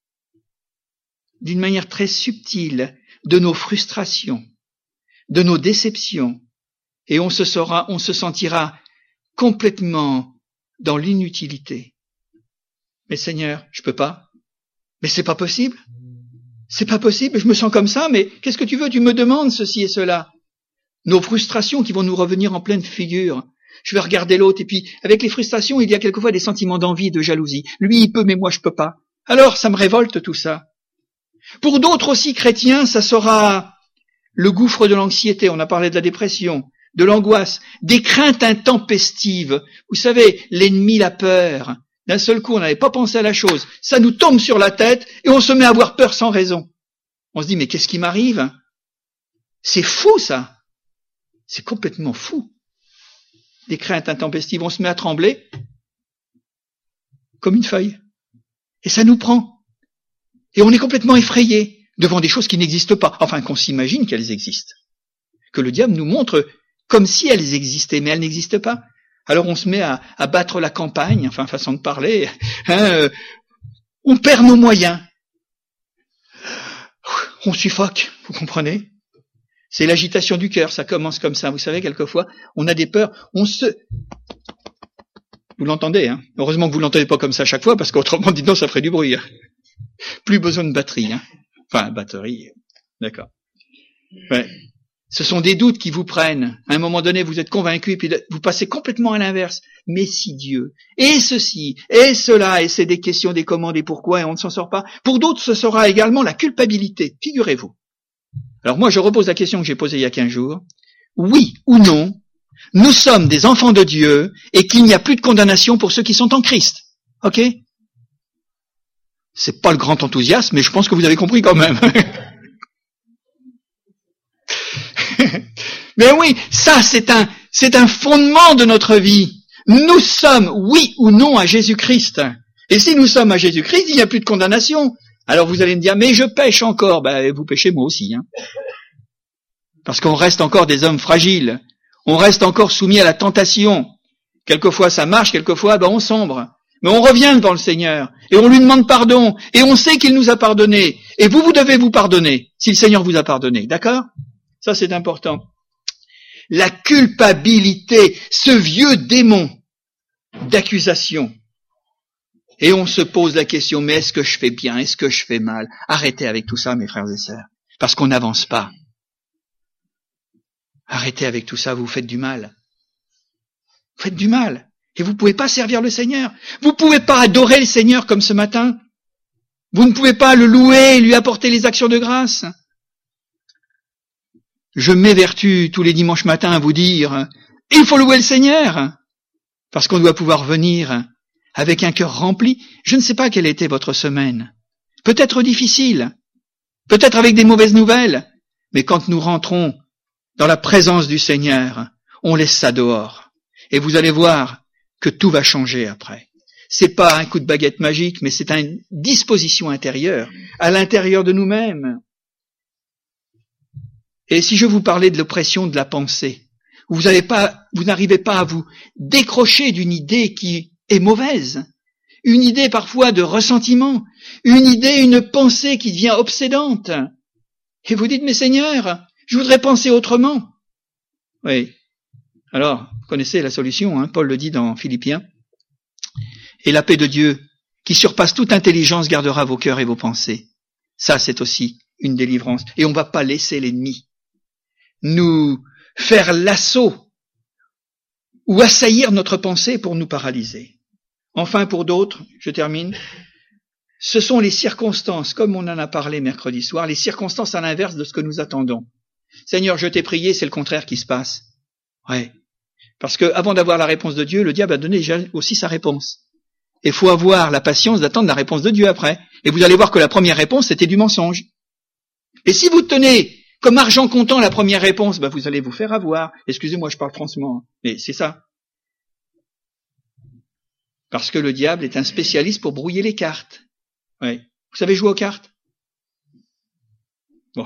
d'une manière très subtile, de nos frustrations, de nos déceptions, et on se sera, on se sentira complètement dans l'inutilité. Mais Seigneur, je peux pas. Mais c'est pas possible. C'est pas possible. Je me sens comme ça, mais qu'est-ce que tu veux? Tu me demandes ceci et cela. Nos frustrations qui vont nous revenir en pleine figure. Je vais regarder l'autre, et puis, avec les frustrations, il y a quelquefois des sentiments d'envie, de jalousie. Lui, il peut, mais moi, je peux pas. Alors, ça me révolte, tout ça. Pour d'autres aussi chrétiens, ça sera le gouffre de l'anxiété. On a parlé de la dépression, de l'angoisse, des craintes intempestives. Vous savez, l'ennemi, la peur. D'un seul coup, on n'avait pas pensé à la chose. Ça nous tombe sur la tête, et on se met à avoir peur sans raison. On se dit, mais qu'est-ce qui m'arrive? C'est fou, ça. C'est complètement fou. Des craintes intempestives, on se met à trembler comme une feuille. Et ça nous prend. Et on est complètement effrayé devant des choses qui n'existent pas. Enfin, qu'on s'imagine qu'elles existent. Que le diable nous montre comme si elles existaient, mais elles n'existent pas. Alors on se met à, à battre la campagne, enfin, façon de parler. Hein, euh, on perd nos moyens. On suffoque, vous comprenez? C'est l'agitation du cœur, ça commence comme ça. Vous savez, quelquefois, on a des peurs, on se... Vous l'entendez, hein? Heureusement que vous l'entendez pas comme ça chaque fois, parce qu'autrement, dites donc, ça ferait du bruit. Hein. Plus besoin de batterie, hein. Enfin, batterie, d'accord. Ouais. Ce sont des doutes qui vous prennent. À un moment donné, vous êtes convaincu, et puis vous passez complètement à l'inverse. Mais si Dieu, et ceci, et cela, et c'est des questions, des commandes, et pourquoi, et on ne s'en sort pas. Pour d'autres, ce sera également la culpabilité, figurez-vous. Alors moi, je repose la question que j'ai posée il y a quinze jours. Oui ou non, nous sommes des enfants de Dieu et qu'il n'y a plus de condamnation pour ceux qui sont en Christ. Ok? C'est pas le grand enthousiasme, mais je pense que vous avez compris quand même. Mais oui, ça c'est un, c'est un fondement de notre vie. Nous sommes, oui ou non, à Jésus-Christ. Et si nous sommes à Jésus-Christ, il n'y a plus de condamnation. Alors vous allez me dire, mais je pêche encore. Ben, vous pêchez moi aussi. Hein. Parce qu'on reste encore des hommes fragiles. On reste encore soumis à la tentation. Quelquefois ça marche, quelquefois ben, on sombre. Mais on revient devant le Seigneur. Et on lui demande pardon. Et on sait qu'il nous a pardonné. Et vous, vous devez vous pardonner. Si le Seigneur vous a pardonné. D'accord? Ça c'est important. La culpabilité, ce vieux démon d'accusation. Et on se pose la question, mais est-ce que je fais bien? Est-ce que je fais mal? Arrêtez avec tout ça, mes frères et sœurs, parce qu'on n'avance pas. Arrêtez avec tout ça, vous faites du mal. Vous faites du mal. Et vous ne pouvez pas servir le Seigneur. Vous ne pouvez pas adorer le Seigneur comme ce matin. Vous ne pouvez pas le louer et lui apporter les actions de grâce. Je m'évertue tous les dimanches matins à vous dire, il faut louer le Seigneur, parce qu'on doit pouvoir venir avec un cœur rempli. Je ne sais pas quelle était votre semaine. Peut-être difficile, peut-être avec des mauvaises nouvelles, mais quand nous rentrons dans la présence du Seigneur, on laisse ça dehors. Et vous allez voir que tout va changer après. C'est pas un coup de baguette magique, mais c'est une disposition intérieure, à l'intérieur de nous-mêmes. Et si je vous parlais de l'oppression de la pensée, vous n'avez pas, vous n'arrivez pas à vous décrocher d'une idée qui est mauvaise, une idée parfois de ressentiment, une idée, une pensée qui devient obsédante, et vous dites, mais Seigneur, je voudrais penser autrement. Oui. Alors, vous connaissez la solution, hein, Paul le dit dans Philippiens. Et la paix de Dieu, qui surpasse toute intelligence, gardera vos cœurs et vos pensées. Ça, c'est aussi une délivrance. Et on ne va pas laisser l'ennemi nous faire l'assaut ou assaillir notre pensée pour nous paralyser. Enfin, pour d'autres, je termine, ce sont les circonstances, comme on en a parlé mercredi soir, les circonstances à l'inverse de ce que nous attendons. Seigneur, je t'ai prié, c'est le contraire qui se passe. Ouais. Parce que avant d'avoir la réponse de Dieu, le diable a donné déjà aussi sa réponse. Et il faut avoir la patience d'attendre la réponse de Dieu après. Et vous allez voir que la première réponse, c'était du mensonge. Et si vous tenez comme argent comptant la première réponse, ben vous allez vous faire avoir. Excusez-moi, je parle franchement, mais c'est ça. Parce que le diable est un spécialiste pour brouiller les cartes. Ouais. Vous savez jouer aux cartes? Bon.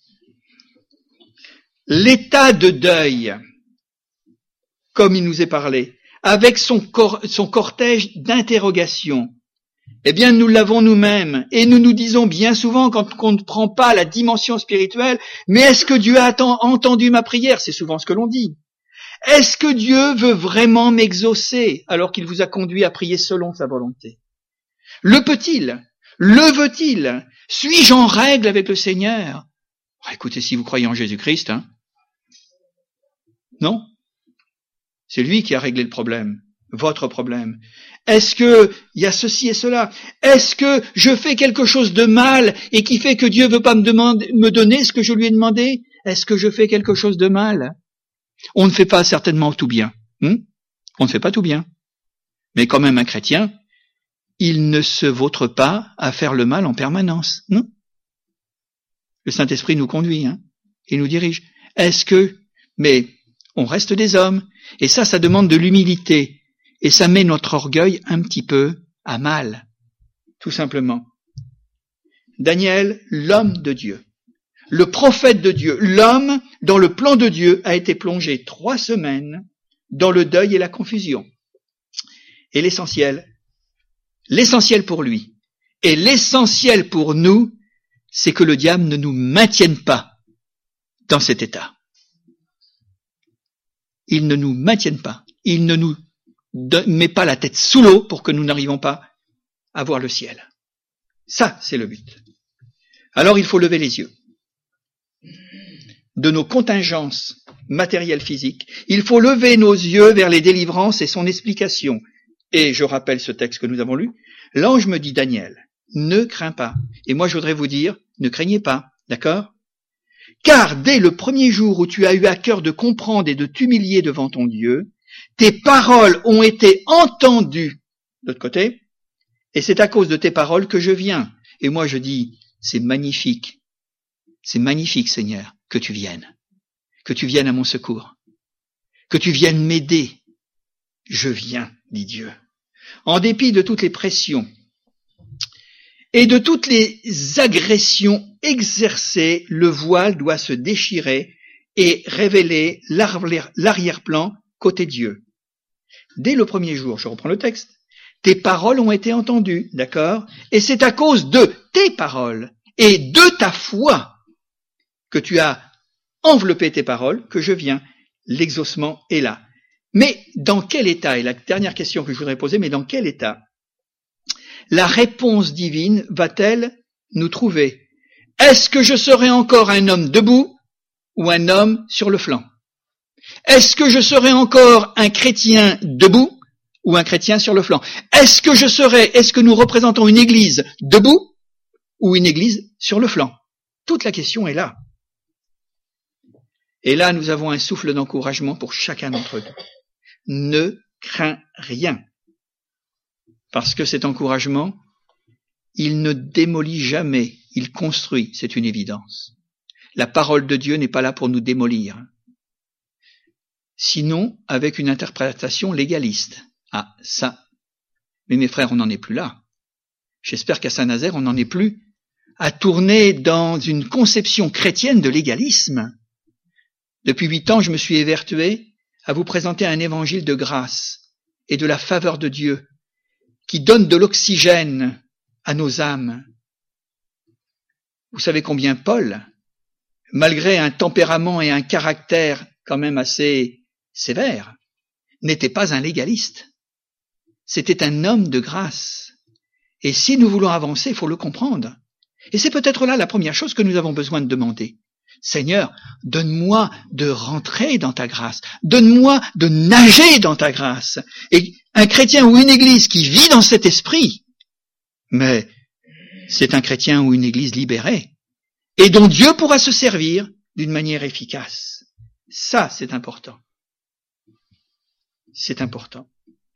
L'état de deuil, comme il nous est parlé, avec son, cor- son cortège d'interrogations, eh bien, nous l'avons nous-mêmes, et nous nous disons bien souvent, quand on ne prend pas la dimension spirituelle, mais est-ce que Dieu a entendu ma prière? C'est souvent ce que l'on dit. Est-ce que Dieu veut vraiment m'exaucer, alors qu'il vous a conduit à prier selon sa volonté? Le peut-il? Le veut-il? Suis-je en règle avec le Seigneur? Oh, écoutez, si vous croyez en Jésus-Christ, hein? Non? C'est lui qui a réglé le problème. Votre problème. Est-ce que il y a ceci et cela? Est-ce que je fais quelque chose de mal et qui fait que Dieu veut pas me demander, me donner ce que je lui ai demandé? Est-ce que je fais quelque chose de mal? On ne fait pas certainement tout bien. Hum? On ne fait pas tout bien. Mais quand même un chrétien, il ne se vautre pas à faire le mal en permanence. Non? Le Saint-Esprit nous conduit, hein, et nous dirige. Est-ce que, mais on reste des hommes, et ça, ça demande de l'humilité. Et ça met notre orgueil un petit peu à mal, tout simplement. Daniel, l'homme de Dieu, le prophète de Dieu, l'homme dans le plan de Dieu a été plongé trois semaines dans le deuil et la confusion. Et l'essentiel, l'essentiel pour lui et l'essentiel pour nous, c'est que le diable ne nous maintienne pas dans cet état. Il ne nous maintienne pas, il ne nous ne met pas la tête sous l'eau pour que nous n'arrivons pas à voir le ciel. Ça, c'est le but. Alors, il faut lever les yeux de nos contingences matérielles physiques. Il faut lever nos yeux vers les délivrances et son explication. Et je rappelle ce texte que nous avons lu. L'ange me dit, Daniel, ne crains pas. Et moi, je voudrais vous dire, ne craignez pas. D'accord? Car dès le premier jour où tu as eu à cœur de comprendre et de t'humilier devant ton Dieu, tes paroles ont été entendues de l'autre côté, et c'est à cause de tes paroles que je viens. Et moi je dis, c'est magnifique, c'est magnifique Seigneur, que tu viennes, que tu viennes à mon secours, que tu viennes m'aider. Je viens, dit Dieu. En dépit de toutes les pressions et de toutes les agressions exercées, le voile doit se déchirer et révéler l'arrière-plan côté Dieu. Dès le premier jour, je reprends le texte, tes paroles ont été entendues, d'accord? Et c'est à cause de tes paroles et de ta foi que tu as enveloppé tes paroles que je viens. L'exaucement est là. Mais dans quel état, et la dernière question que je voudrais poser, mais dans quel état la réponse divine va-t-elle nous trouver? Est-ce que je serai encore un homme debout ou un homme sur le flanc? Est-ce que je serai encore un chrétien debout ou un chrétien sur le flanc? Est-ce que je serai, est-ce que nous représentons une église debout ou une église sur le flanc? Toute la question est là. Et là, nous avons un souffle d'encouragement pour chacun d'entre nous. Ne crains rien. Parce que cet encouragement, il ne démolit jamais, il construit, c'est une évidence. La parole de Dieu n'est pas là pour nous démolir. Sinon, avec une interprétation légaliste. Ah, ça. Mais mes frères, on n'en est plus là. J'espère qu'à Saint-Nazaire, on n'en est plus à tourner dans une conception chrétienne de légalisme. Depuis huit ans, je me suis évertué à vous présenter un évangile de grâce et de la faveur de Dieu qui donne de l'oxygène à nos âmes. Vous savez combien Paul, malgré un tempérament et un caractère quand même assez sévère, n'était pas un légaliste. C'était un homme de grâce. Et si nous voulons avancer, il faut le comprendre. Et c'est peut-être là la première chose que nous avons besoin de demander. Seigneur, donne-moi de rentrer dans ta grâce. Donne-moi de nager dans ta grâce. Et un chrétien ou une église qui vit dans cet esprit, mais c'est un chrétien ou une église libérée et dont Dieu pourra se servir d'une manière efficace. Ça, c'est important. C'est important.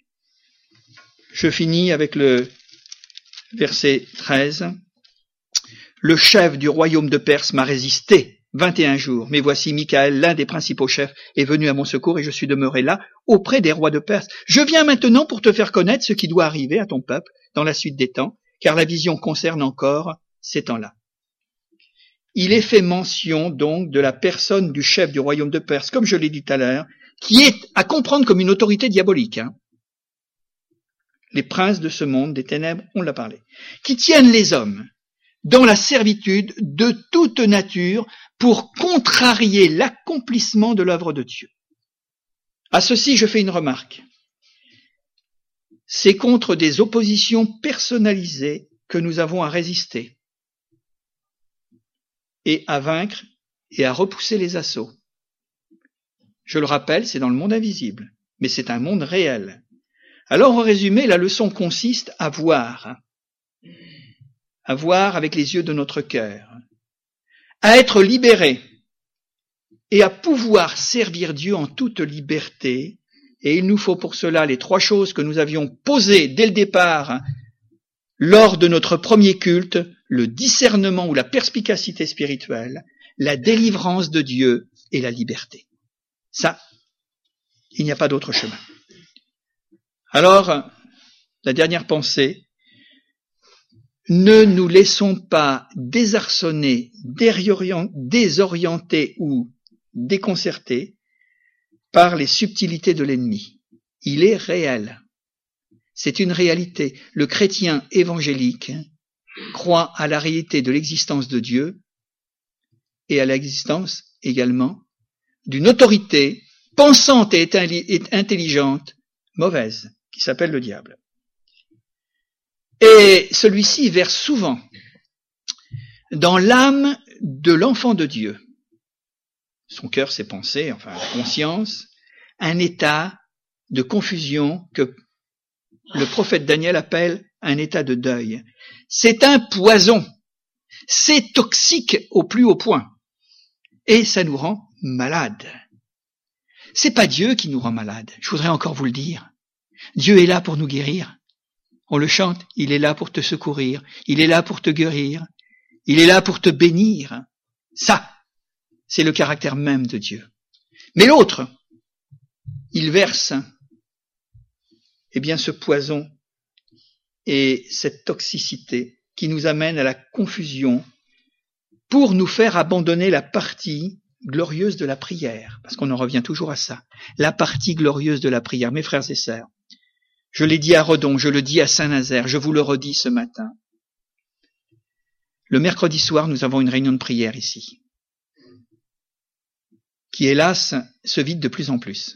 Je finis avec le verset treize. Le chef du royaume de Perse m'a résisté vingt et un jours, mais voici Michaël, l'un des principaux chefs, est venu à mon secours et je suis demeuré là, auprès des rois de Perse. Je viens maintenant pour te faire connaître ce qui doit arriver à ton peuple dans la suite des temps, car la vision concerne encore ces temps-là. Il est fait mention donc de la personne du chef du royaume de Perse, comme je l'ai dit tout à l'heure, qui est à comprendre comme une autorité diabolique. Hein. Les princes de ce monde, des ténèbres, on l'a parlé, qui tiennent les hommes dans la servitude de toute nature pour contrarier l'accomplissement de l'œuvre de Dieu. À ceci, je fais une remarque. C'est contre des oppositions personnalisées que nous avons à résister et à vaincre et à repousser les assauts. Je le rappelle, c'est dans le monde invisible, mais c'est un monde réel. Alors, en résumé, la leçon consiste à voir, à voir avec les yeux de notre cœur, à être libéré et à pouvoir servir Dieu en toute liberté. Et il nous faut pour cela les trois choses que nous avions posées dès le départ lors de notre premier culte, le discernement ou la perspicacité spirituelle, la délivrance de Dieu et la liberté. Ça, il n'y a pas d'autre chemin. Alors, la dernière pensée, ne nous laissons pas désarçonner, désorienter ou déconcerter par les subtilités de l'ennemi. Il est réel. C'est une réalité. Le chrétien évangélique croit à la réalité de l'existence de Dieu et à l'existence également d'une autorité pensante et intelligente, mauvaise, qui s'appelle le diable. Et celui-ci verse souvent dans l'âme de l'enfant de Dieu, son cœur, ses pensées, enfin la conscience, un état de confusion que le prophète Daniel appelle un état de deuil. C'est un poison, c'est toxique au plus haut point. et ça nous rend malades. C'est pas Dieu qui nous rend malades, je voudrais encore vous le dire. Dieu est là pour nous guérir. On le chante, il est là pour te secourir, il est là pour te guérir, il est là pour te bénir. Ça, c'est le caractère même de Dieu. Mais l'autre, il verse, eh bien, ce poison et cette toxicité qui nous amène à la confusion pour nous faire abandonner la partie glorieuse de la prière, parce qu'on en revient toujours à ça, la partie glorieuse de la prière. Mes frères et sœurs, je l'ai dit à Redon, je le dis à Saint-Nazaire, je vous le redis ce matin. Le mercredi soir, nous avons une réunion de prière ici, qui hélas se vide de plus en plus.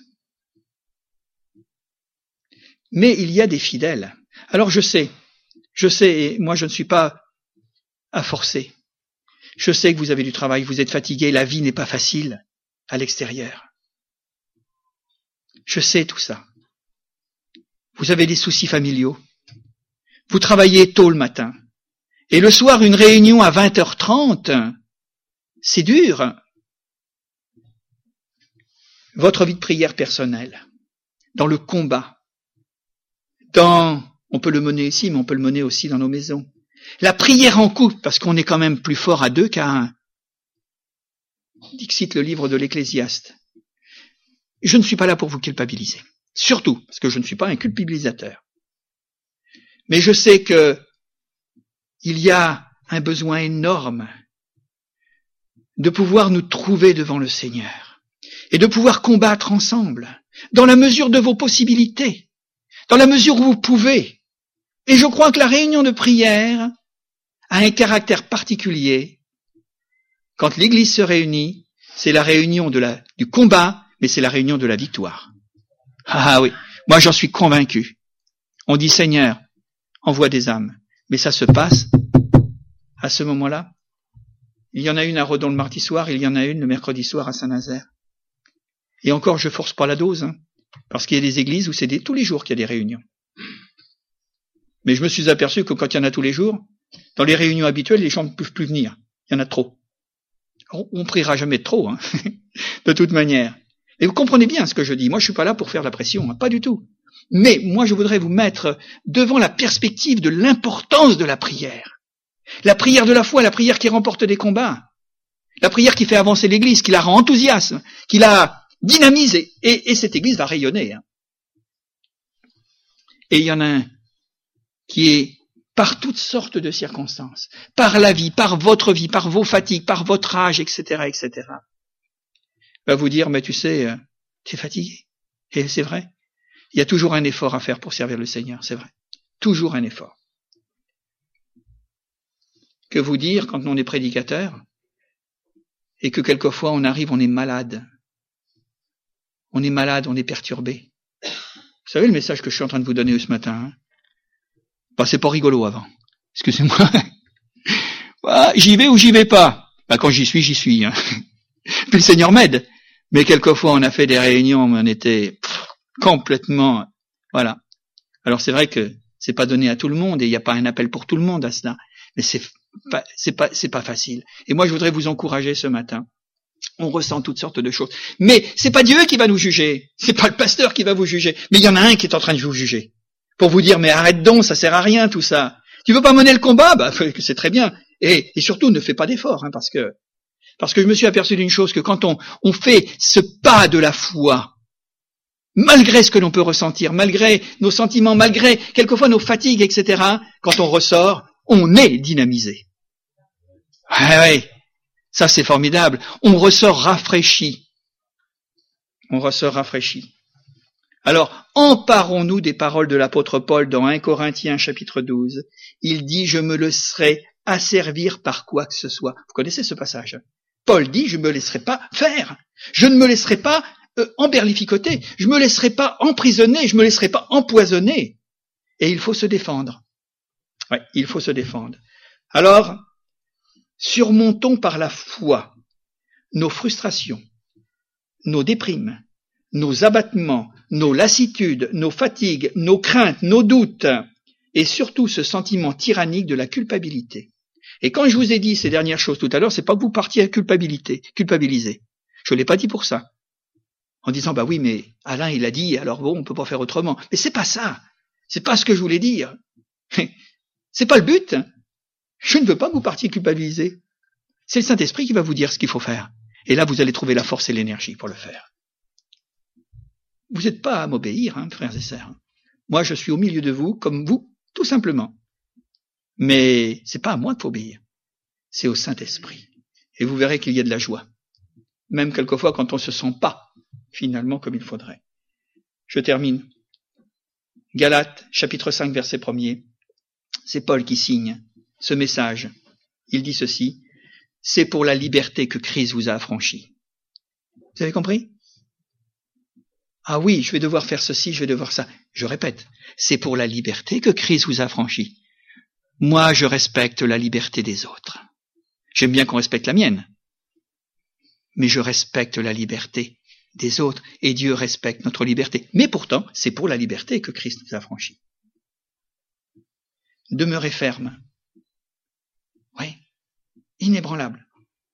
Mais il y a des fidèles. Alors je sais, je sais, et moi je ne suis pas à forcer. Je sais que vous avez du travail, vous êtes fatigué, la vie n'est pas facile à l'extérieur. Je sais tout ça. Vous avez des soucis familiaux. Vous travaillez tôt le matin. Et le soir, une réunion à vingt heures trente, c'est dur. Votre vie de prière personnelle, dans le combat, dans, on peut le mener ici, mais on peut le mener aussi dans nos maisons. La prière en couple, parce qu'on est quand même plus fort à deux qu'à un. Dixit le livre de l'Ecclésiaste. Je ne suis pas là pour vous culpabiliser. Surtout, parce que je ne suis pas un culpabilisateur. Mais je sais que il y a un besoin énorme de pouvoir nous trouver devant le Seigneur et de pouvoir combattre ensemble, dans la mesure de vos possibilités, dans la mesure où vous pouvez. Et je crois que la réunion de prière a un caractère particulier. Quand l'Église se réunit, c'est la réunion de la, du combat, mais c'est la réunion de la victoire. Ah oui, moi j'en suis convaincu. On dit Seigneur, envoie des âmes. Mais ça se passe à ce moment-là. Il y en a une à Redon le mardi soir, il y en a une le mercredi soir à Saint-Nazaire. Et encore, je force pas la dose, hein, parce qu'il y a des églises où c'est des, tous les jours qu'il y a des réunions. Mais je me suis aperçu que quand il y en a tous les jours, dans les réunions habituelles, les gens ne peuvent plus venir. Il y en a trop. On, on priera jamais de trop, hein, de toute manière. Et vous comprenez bien ce que je dis. Moi, je suis pas là pour faire la pression, hein, pas du tout. Mais moi, je voudrais vous mettre devant la perspective de l'importance de la prière. La prière de la foi, la prière qui remporte des combats. La prière qui fait avancer l'Église, qui la rend enthousiaste, qui la dynamise. Et, et, et cette Église va rayonner. Hein. Et il y en a un qui est par toutes sortes de circonstances, par la vie, par votre vie, par vos fatigues, par votre âge, et cetera, et cetera, va vous dire, mais tu sais, euh, tu es fatigué. Et c'est vrai. Il y a toujours un effort à faire pour servir le Seigneur, c'est vrai. Toujours un effort. Que vous dire quand on est prédicateur et que quelquefois on arrive, on est malade. On est malade, on est perturbé. Vous savez le message que je suis en train de vous donner ce matin, hein? Bah, c'est pas rigolo avant. Excusez-moi. Bah, j'y vais ou j'y vais pas. Bah, quand j'y suis, j'y suis. Hein. Puis le Seigneur m'aide. Mais quelquefois, on a fait des réunions où on était pff, complètement, voilà. Alors c'est vrai que c'est pas donné à tout le monde et il n'y a pas un appel pour tout le monde à cela. Mais c'est pas, c'est pas, c'est pas facile. Et moi, je voudrais vous encourager ce matin. On ressent toutes sortes de choses. Mais c'est pas Dieu qui va nous juger. C'est pas le pasteur qui va vous juger. Mais il y en a un qui est en train de vous juger. Pour vous dire, mais arrête donc, ça sert à rien tout ça. Tu veux pas mener le combat? Bah, c'est très bien. Et, et surtout, ne fais pas d'efforts, hein, parce que parce que je me suis aperçu d'une chose, que quand on, on fait ce pas de la foi, malgré ce que l'on peut ressentir, malgré nos sentiments, malgré quelquefois nos fatigues, et cetera, quand on ressort, on est dynamisé. Ah ouais, ça c'est formidable. On ressort rafraîchi. On ressort rafraîchi. Alors, emparons-nous des paroles de l'apôtre Paul dans un Corinthiens chapitre douze. Il dit, je me laisserai asservir par quoi que ce soit. Vous connaissez ce passage? Paul dit, je ne me laisserai pas faire. Je ne me laisserai pas euh, emberlificoter. Je ne me laisserai pas emprisonner. Je ne me laisserai pas empoisonner. Et il faut se défendre. Ouais, il faut se défendre. Alors, surmontons par la foi nos frustrations, nos déprimes, nos abattements, nos lassitudes, nos fatigues, nos craintes, nos doutes, et surtout ce sentiment tyrannique de la culpabilité. Et quand je vous ai dit ces dernières choses tout à l'heure, c'est pas que vous partiez à culpabilité, culpabiliser. Je l'ai pas dit pour ça. En disant, bah oui, mais Alain, il a dit, alors bon, on peut pas faire autrement. Mais c'est pas ça. C'est pas ce que je voulais dire. C'est pas le but. Je ne veux pas que vous partiez culpabiliser. C'est le Saint-Esprit qui va vous dire ce qu'il faut faire. Et là, vous allez trouver la force et l'énergie pour le faire. Vous n'êtes pas à m'obéir, hein, frères et sœurs. Moi, je suis au milieu de vous, comme vous, tout simplement. Mais c'est pas à moi qu'il faut obéir. C'est au Saint-Esprit. Et vous verrez qu'il y a de la joie. Même quelquefois quand on ne se sent pas, finalement, comme il faudrait. Je termine. Galates, chapitre cinq, verset premier. C'est Paul qui signe ce message. Il dit ceci. C'est pour la liberté que Christ vous a affranchi. Vous avez compris? Ah oui, je vais devoir faire ceci, je vais devoir ça. Je répète, c'est pour la liberté que Christ vous a affranchi. Moi, je respecte la liberté des autres. J'aime bien qu'on respecte la mienne. Mais je respecte la liberté des autres. Et Dieu respecte notre liberté. Mais pourtant, c'est pour la liberté que Christ nous a affranchis. Demeurez ferme. Oui. Inébranlable.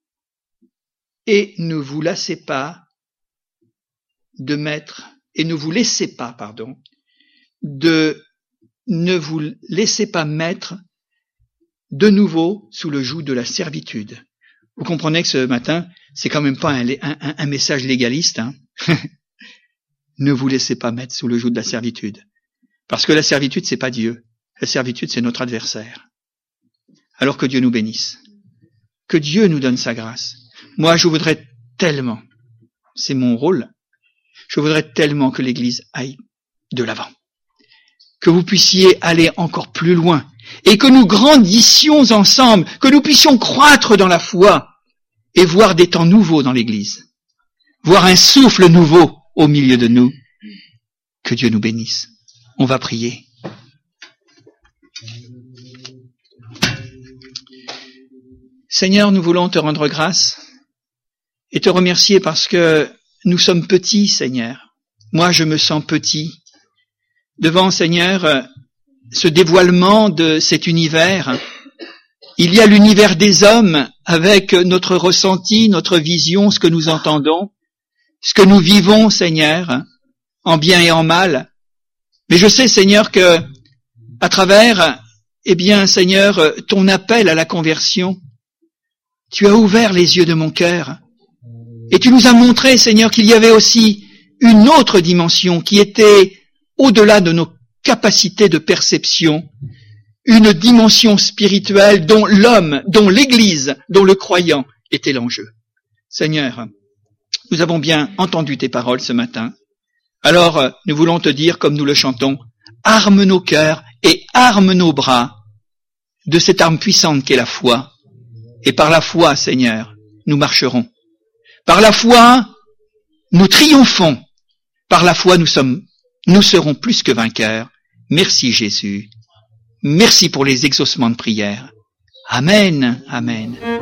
Et ne vous lassez pas de mettre, et ne vous laissez pas, pardon, de, ne vous laissez pas mettre de nouveau sous le joug de la servitude. Vous comprenez que ce matin, c'est quand même pas un, un, un message légaliste, hein. Ne vous laissez pas mettre sous le joug de la servitude. Parce que la servitude, c'est pas Dieu. La servitude, c'est notre adversaire. Alors que Dieu nous bénisse. Que Dieu nous donne sa grâce. Moi, je voudrais tellement, c'est mon rôle, je voudrais tellement que l'Église aille de l'avant. Que vous puissiez aller encore plus loin. Et que nous grandissions ensemble, que nous puissions croître dans la foi et voir des temps nouveaux dans l'Église. Voir un souffle nouveau au milieu de nous. Que Dieu nous bénisse. On va prier. Seigneur, nous voulons te rendre grâce et te remercier parce que nous sommes petits, Seigneur. Moi, je me sens petit. Devant, Seigneur, ce dévoilement de cet univers, il y a l'univers des hommes avec notre ressenti, notre vision, ce que nous entendons, ce que nous vivons, Seigneur, en bien et en mal. Mais je sais, Seigneur, que à travers, eh bien, Seigneur, ton appel à la conversion, tu as ouvert les yeux de mon cœur et tu nous as montré, Seigneur, qu'il y avait aussi une autre dimension qui était au-delà de nos capacités de perception, une dimension spirituelle dont l'homme, dont l'Église, dont le croyant était l'enjeu. Seigneur, nous avons bien entendu tes paroles ce matin. Alors, nous voulons te dire, comme nous le chantons, arme nos cœurs et arme nos bras de cette arme puissante qu'est la foi. Et par la foi, Seigneur, nous marcherons. Par la foi, nous triomphons. Par la foi, nous sommes, nous serons plus que vainqueurs. Merci Jésus. Merci pour les exaucements de prière. Amen. Amen.